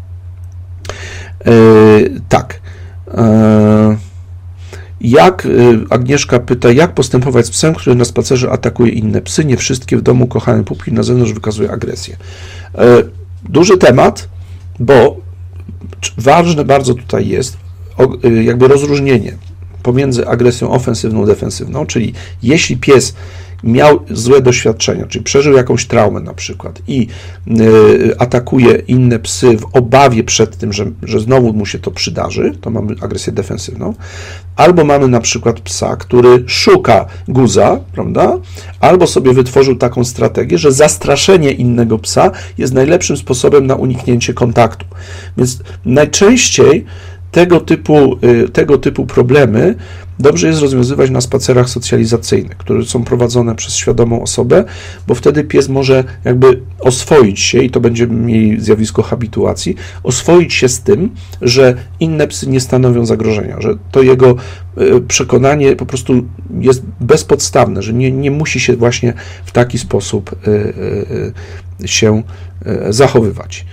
Yy, tak. Yy. Jak, Agnieszka pyta, jak postępować z psem, który na spacerze atakuje inne psy? Nie wszystkie w domu kochają pupki, na zewnątrz wykazuje agresję. Duży temat, bo ważne bardzo tutaj jest jakby rozróżnienie pomiędzy agresją ofensywną, defensywną, czyli jeśli pies miał złe doświadczenia, czyli przeżył jakąś traumę na przykład i y, atakuje inne psy w obawie przed tym, że, że znowu mu się to przydarzy, to mamy agresję defensywną, albo mamy na przykład psa, który szuka guza, prawda, albo sobie wytworzył taką strategię, że zastraszenie innego psa jest najlepszym sposobem na uniknięcie kontaktu. Więc najczęściej Tego typu, tego typu problemy dobrze jest rozwiązywać na spacerach socjalizacyjnych, które są prowadzone przez świadomą osobę, bo wtedy pies może jakby oswoić się, i to będziemy mieli zjawisko habituacji, oswoić się z tym, że inne psy nie stanowią zagrożenia, że to jego przekonanie po prostu jest bezpodstawne, że nie, nie musi się właśnie w taki sposób się zachowywać.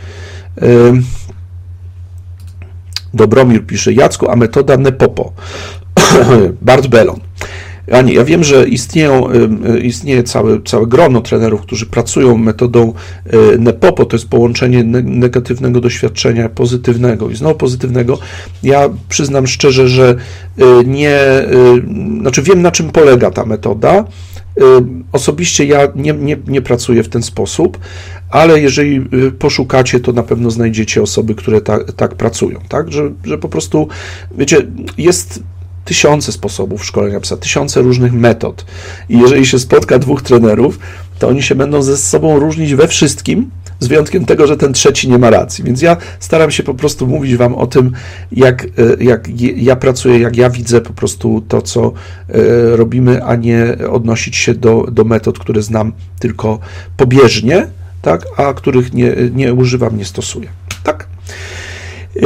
Dobromir pisze, Jacku, a metoda Nepopo. Bart Bellon. Ani, ja wiem, że istnieją, istnieje całe, całe grono trenerów, którzy pracują metodą Nepopo, to jest połączenie negatywnego doświadczenia pozytywnego i znowu pozytywnego. Ja przyznam szczerze, że nie, znaczy wiem, na czym polega ta metoda. Osobiście ja nie, nie, nie pracuję w ten sposób, ale jeżeli poszukacie, to na pewno znajdziecie osoby, które tak, tak pracują, tak? Że, że po prostu, wiecie, jest tysiące sposobów szkolenia psa, tysiące różnych metod i jeżeli się spotka dwóch trenerów, to oni się będą ze sobą różnić we wszystkim, z wyjątkiem tego, że ten trzeci nie ma racji. Więc ja staram się po prostu mówić wam o tym, jak, jak ja pracuję, jak ja widzę po prostu to, co robimy, a nie odnosić się do, do metod, które znam tylko pobieżnie, tak, a których nie, nie używam, nie stosuję. Tak. Yy,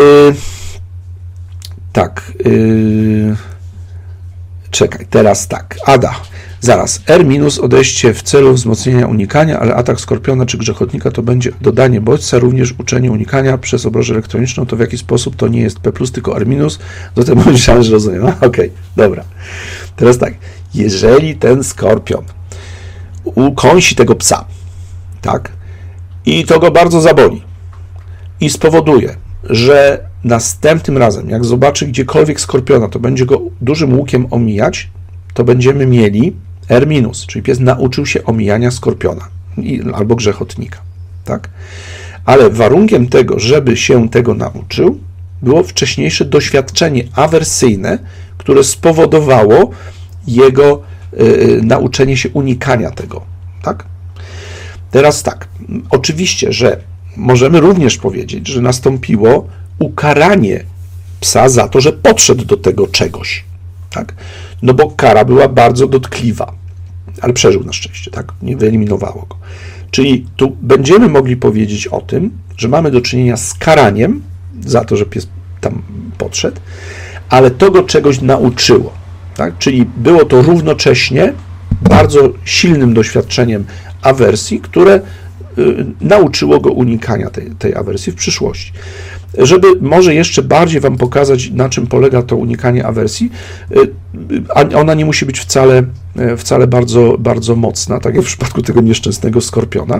tak. Yy, czekaj, teraz tak. Ada. Zaraz. R minus odejście w celu wzmocnienia unikania, ale atak skorpiona czy grzechotnika to będzie dodanie bodźca, również uczenie unikania przez obrożę elektroniczną, to w jaki sposób to nie jest P plus, tylko R minus. Do tego myślałem, że rozumiem. No, okej, okay, dobra. Teraz tak. Jeżeli ten skorpion ukąsi tego psa, tak, i to go bardzo zaboli i spowoduje, że następnym razem, jak zobaczy gdziekolwiek skorpiona, to będzie go dużym łukiem omijać, to będziemy mieli R minus, czyli pies nauczył się omijania skorpiona albo grzechotnika, tak? Ale warunkiem tego, żeby się tego nauczył, było wcześniejsze doświadczenie awersyjne, które spowodowało jego y, nauczenie się unikania tego, tak? Teraz tak, oczywiście, że możemy również powiedzieć, że nastąpiło ukaranie psa za to, że podszedł do tego czegoś, tak? No bo kara była bardzo dotkliwa, ale przeżył na szczęście, tak? Nie wyeliminowało go. Czyli tu będziemy mogli powiedzieć o tym, że mamy do czynienia z karaniem za to, że pies tam podszedł, ale to go czegoś nauczyło, tak? Czyli było to równocześnie bardzo silnym doświadczeniem awersji, które y, nauczyło go unikania tej, tej awersji w przyszłości. Żeby może jeszcze bardziej Wam pokazać, na czym polega to unikanie awersji, a ona nie musi być wcale, wcale bardzo, bardzo mocna, tak jak w przypadku tego nieszczęsnego skorpiona.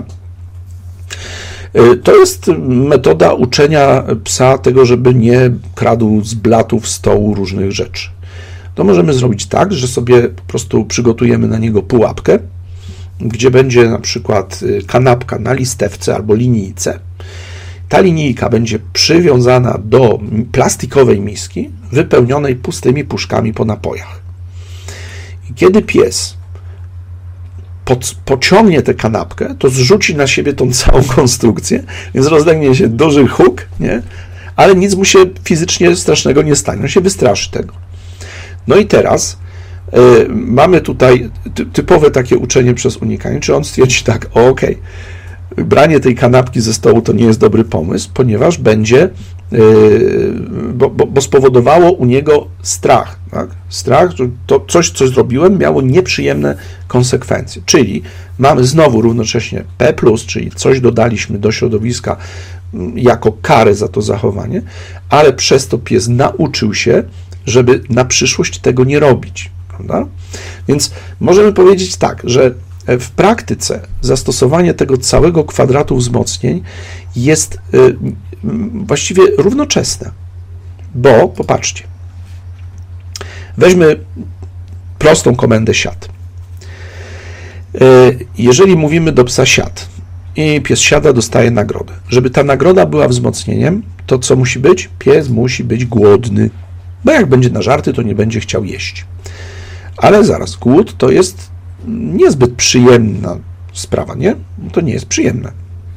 To jest metoda uczenia psa tego, żeby nie kradł z blatów stołu różnych rzeczy. To możemy zrobić tak, że sobie po prostu przygotujemy na niego pułapkę, gdzie będzie na przykład kanapka na listewce albo linijce. Ta linijka będzie przywiązana do plastikowej miski wypełnionej pustymi puszkami po napojach. I kiedy pies pod, pociągnie tę kanapkę, to zrzuci na siebie tą całą konstrukcję, więc rozlegnie się duży huk, nie? Ale nic mu się fizycznie strasznego nie stanie, on się wystraszy tego. No i teraz y, mamy tutaj ty, typowe takie uczenie przez unikanie, czy on stwierdzi tak, okej, okay, branie tej kanapki ze stołu to nie jest dobry pomysł, ponieważ będzie, bo, bo, bo spowodowało u niego strach. Tak? Strach, że to coś, co zrobiłem, miało nieprzyjemne konsekwencje. Czyli mamy znowu równocześnie P plus, czyli coś dodaliśmy do środowiska jako karę za to zachowanie, ale przez to pies nauczył się, żeby na przyszłość tego nie robić. Prawda? Więc możemy powiedzieć tak, że w praktyce zastosowanie tego całego kwadratu wzmocnień jest właściwie równoczesne, bo popatrzcie, weźmy prostą komendę siad. Jeżeli mówimy do psa siad i pies siada, dostaje nagrodę. Żeby ta nagroda była wzmocnieniem, to co musi być? Pies musi być głodny, bo jak będzie na żarty, to nie będzie chciał jeść. Ale zaraz, głód to jest niezbyt przyjemna sprawa, nie? To nie jest przyjemne.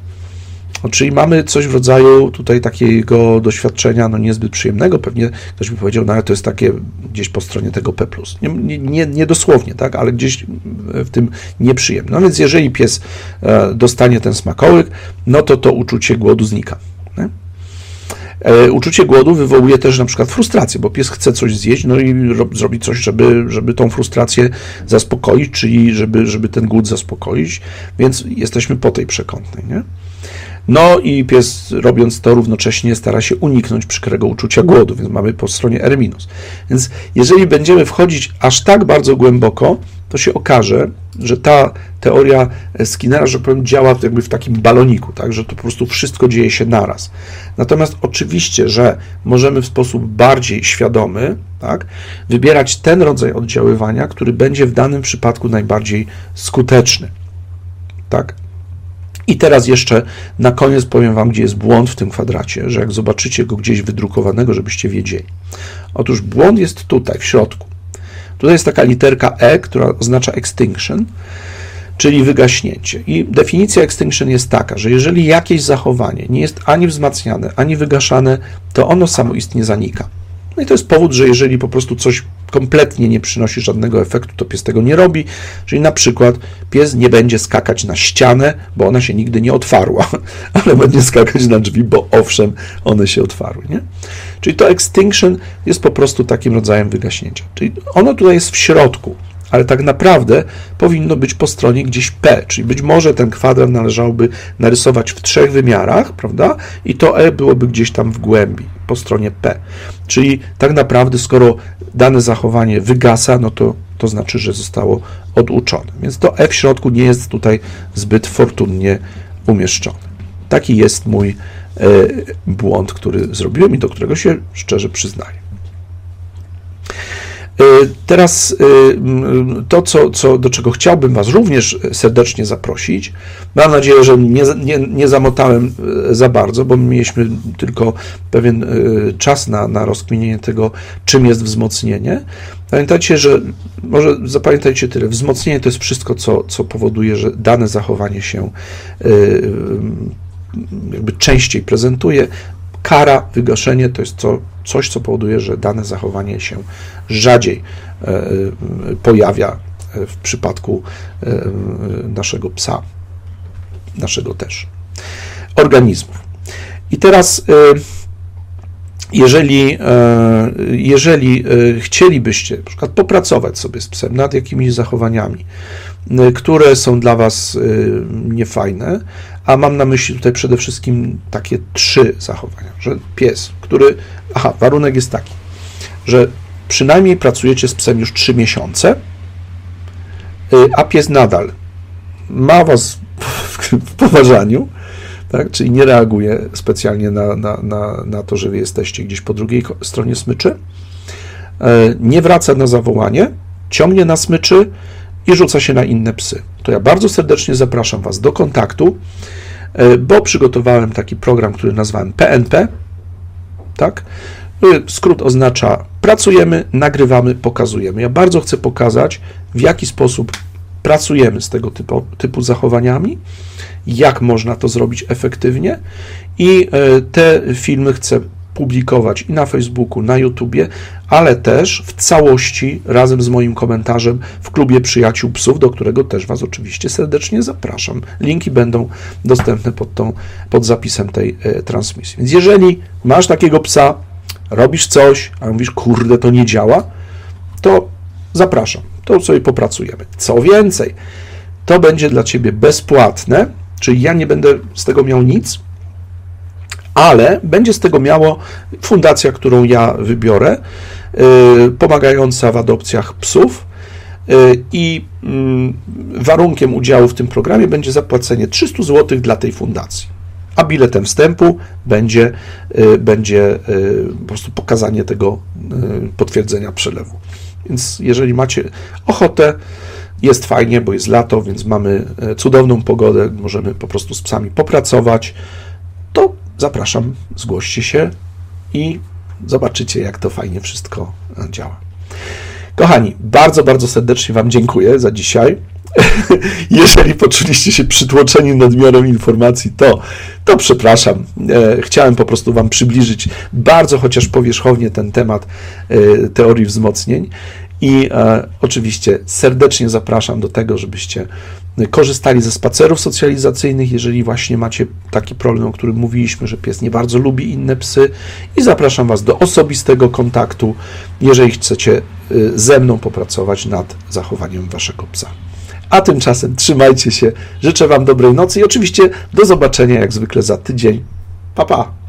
Czyli mamy coś w rodzaju tutaj takiego doświadczenia, no niezbyt przyjemnego, pewnie ktoś by powiedział, no ale to jest takie gdzieś po stronie tego P plus. Nie, nie, nie dosłownie, tak, ale gdzieś w tym nieprzyjemne. No więc jeżeli pies dostanie ten smakołyk, no to to uczucie głodu znika. Nie? Uczucie głodu wywołuje też na przykład frustrację, bo pies chce coś zjeść, no i zrobi coś, żeby, żeby tą frustrację zaspokoić, czyli żeby, żeby ten głód zaspokoić, więc jesteśmy po tej przekątnej, nie? No i pies, robiąc to, równocześnie stara się uniknąć przykrego uczucia głodu, więc mamy po stronie R minus. Więc jeżeli będziemy wchodzić aż tak bardzo głęboko, to się okaże, że ta teoria Skinnera, że powiem, działa jakby w takim baloniku, tak, że to po prostu wszystko dzieje się naraz. Natomiast oczywiście, że możemy w sposób bardziej świadomy, tak, wybierać ten rodzaj oddziaływania, który będzie w danym przypadku najbardziej skuteczny. Tak? I teraz jeszcze na koniec powiem Wam, gdzie jest błąd w tym kwadracie, że jak zobaczycie go gdzieś wydrukowanego, żebyście wiedzieli. Otóż błąd jest tutaj, w środku. Tutaj jest taka literka E, która oznacza extinction, czyli wygaśnięcie. I definicja extinction jest taka, że jeżeli jakieś zachowanie nie jest ani wzmacniane, ani wygaszane, to ono samoistnie zanika. No i to jest powód, że jeżeli po prostu coś kompletnie nie przynosi żadnego efektu, to pies tego nie robi. Czyli na przykład pies nie będzie skakać na ścianę, bo ona się nigdy nie otwarła, ale będzie skakać na drzwi, bo owszem, one się otwarły. Nie? Czyli to extinction jest po prostu takim rodzajem wygaśnięcia. Czyli ono tutaj jest w środku, ale tak naprawdę powinno być po stronie gdzieś P, czyli być może ten kwadrat należałoby narysować w trzech wymiarach, prawda? I to E byłoby gdzieś tam w głębi, po stronie P. Czyli tak naprawdę, skoro dane zachowanie wygasa, no to to znaczy, że zostało oduczone. Więc to E w środku nie jest tutaj zbyt fortunnie umieszczone. Taki jest mój e, błąd, który zrobiłem i do którego się szczerze przyznaję. Teraz to, co, co, do czego chciałbym Was również serdecznie zaprosić, mam nadzieję, że nie, nie, nie zamotałem za bardzo, bo mieliśmy tylko pewien czas na, na rozkminienie tego, czym jest wzmocnienie. Pamiętajcie, że może zapamiętajcie tyle, wzmocnienie to jest wszystko, co, co powoduje, że dane zachowanie się jakby częściej prezentuje. Kara, wygaszenie to jest to, coś, co powoduje, że dane zachowanie się rzadziej pojawia w przypadku naszego psa, naszego też organizmów. I teraz, jeżeli, jeżeli chcielibyście na przykład popracować sobie z psem nad jakimiś zachowaniami, które są dla Was niefajne, a mam na myśli tutaj przede wszystkim takie trzy zachowania, że pies, który, aha, warunek jest taki, że przynajmniej pracujecie z psem już trzy miesiące, a pies nadal ma Was w poważaniu, tak? Czyli nie reaguje specjalnie na, na, na, na to, że Wy jesteście gdzieś po drugiej stronie smyczy, nie wraca na zawołanie, ciągnie na smyczy i rzuca się na inne psy. To ja bardzo serdecznie zapraszam Was do kontaktu, bo przygotowałem taki program, który nazwałem P N P, tak? Skrót oznacza pracujemy, nagrywamy, pokazujemy. Ja bardzo chcę pokazać, w jaki sposób pracujemy z tego typu, typu zachowaniami, jak można to zrobić efektywnie i te filmy chcę publikować i na Facebooku, na YouTubie, ale też w całości razem z moim komentarzem w klubie Przyjaciół Psów, do którego też Was oczywiście serdecznie zapraszam. Linki będą dostępne pod, tą, pod zapisem tej e, transmisji. Więc jeżeli masz takiego psa, robisz coś, a mówisz, kurde, to nie działa, to zapraszam, to sobie popracujemy. Co więcej, to będzie dla Ciebie bezpłatne, czyli ja nie będę z tego miał nic, ale będzie z tego miało fundacja, którą ja wybiorę, yy, pomagająca w adopcjach psów yy, i yy, warunkiem udziału w tym programie będzie zapłacenie trzysta złotych dla tej fundacji, a biletem wstępu będzie, yy, będzie yy, po prostu pokazanie tego yy, potwierdzenia przelewu. Więc jeżeli macie ochotę, jest fajnie, bo jest lato, więc mamy cudowną pogodę, możemy po prostu z psami popracować, to zapraszam, zgłoście się i zobaczycie, jak to fajnie wszystko działa. Kochani, bardzo, bardzo serdecznie Wam dziękuję za dzisiaj. Jeżeli poczuliście się przytłoczeni nadmiarem informacji, to, to przepraszam. Chciałem po prostu Wam przybliżyć bardzo chociaż powierzchownie ten temat teorii wzmocnień. I e, oczywiście serdecznie zapraszam do tego, żebyście korzystali ze spacerów socjalizacyjnych, jeżeli właśnie macie taki problem, o którym mówiliśmy, że pies nie bardzo lubi inne psy, i zapraszam Was do osobistego kontaktu, jeżeli chcecie y, ze mną popracować nad zachowaniem Waszego psa. A tymczasem trzymajcie się, życzę Wam dobrej nocy i oczywiście do zobaczenia jak zwykle za tydzień. Pa, pa!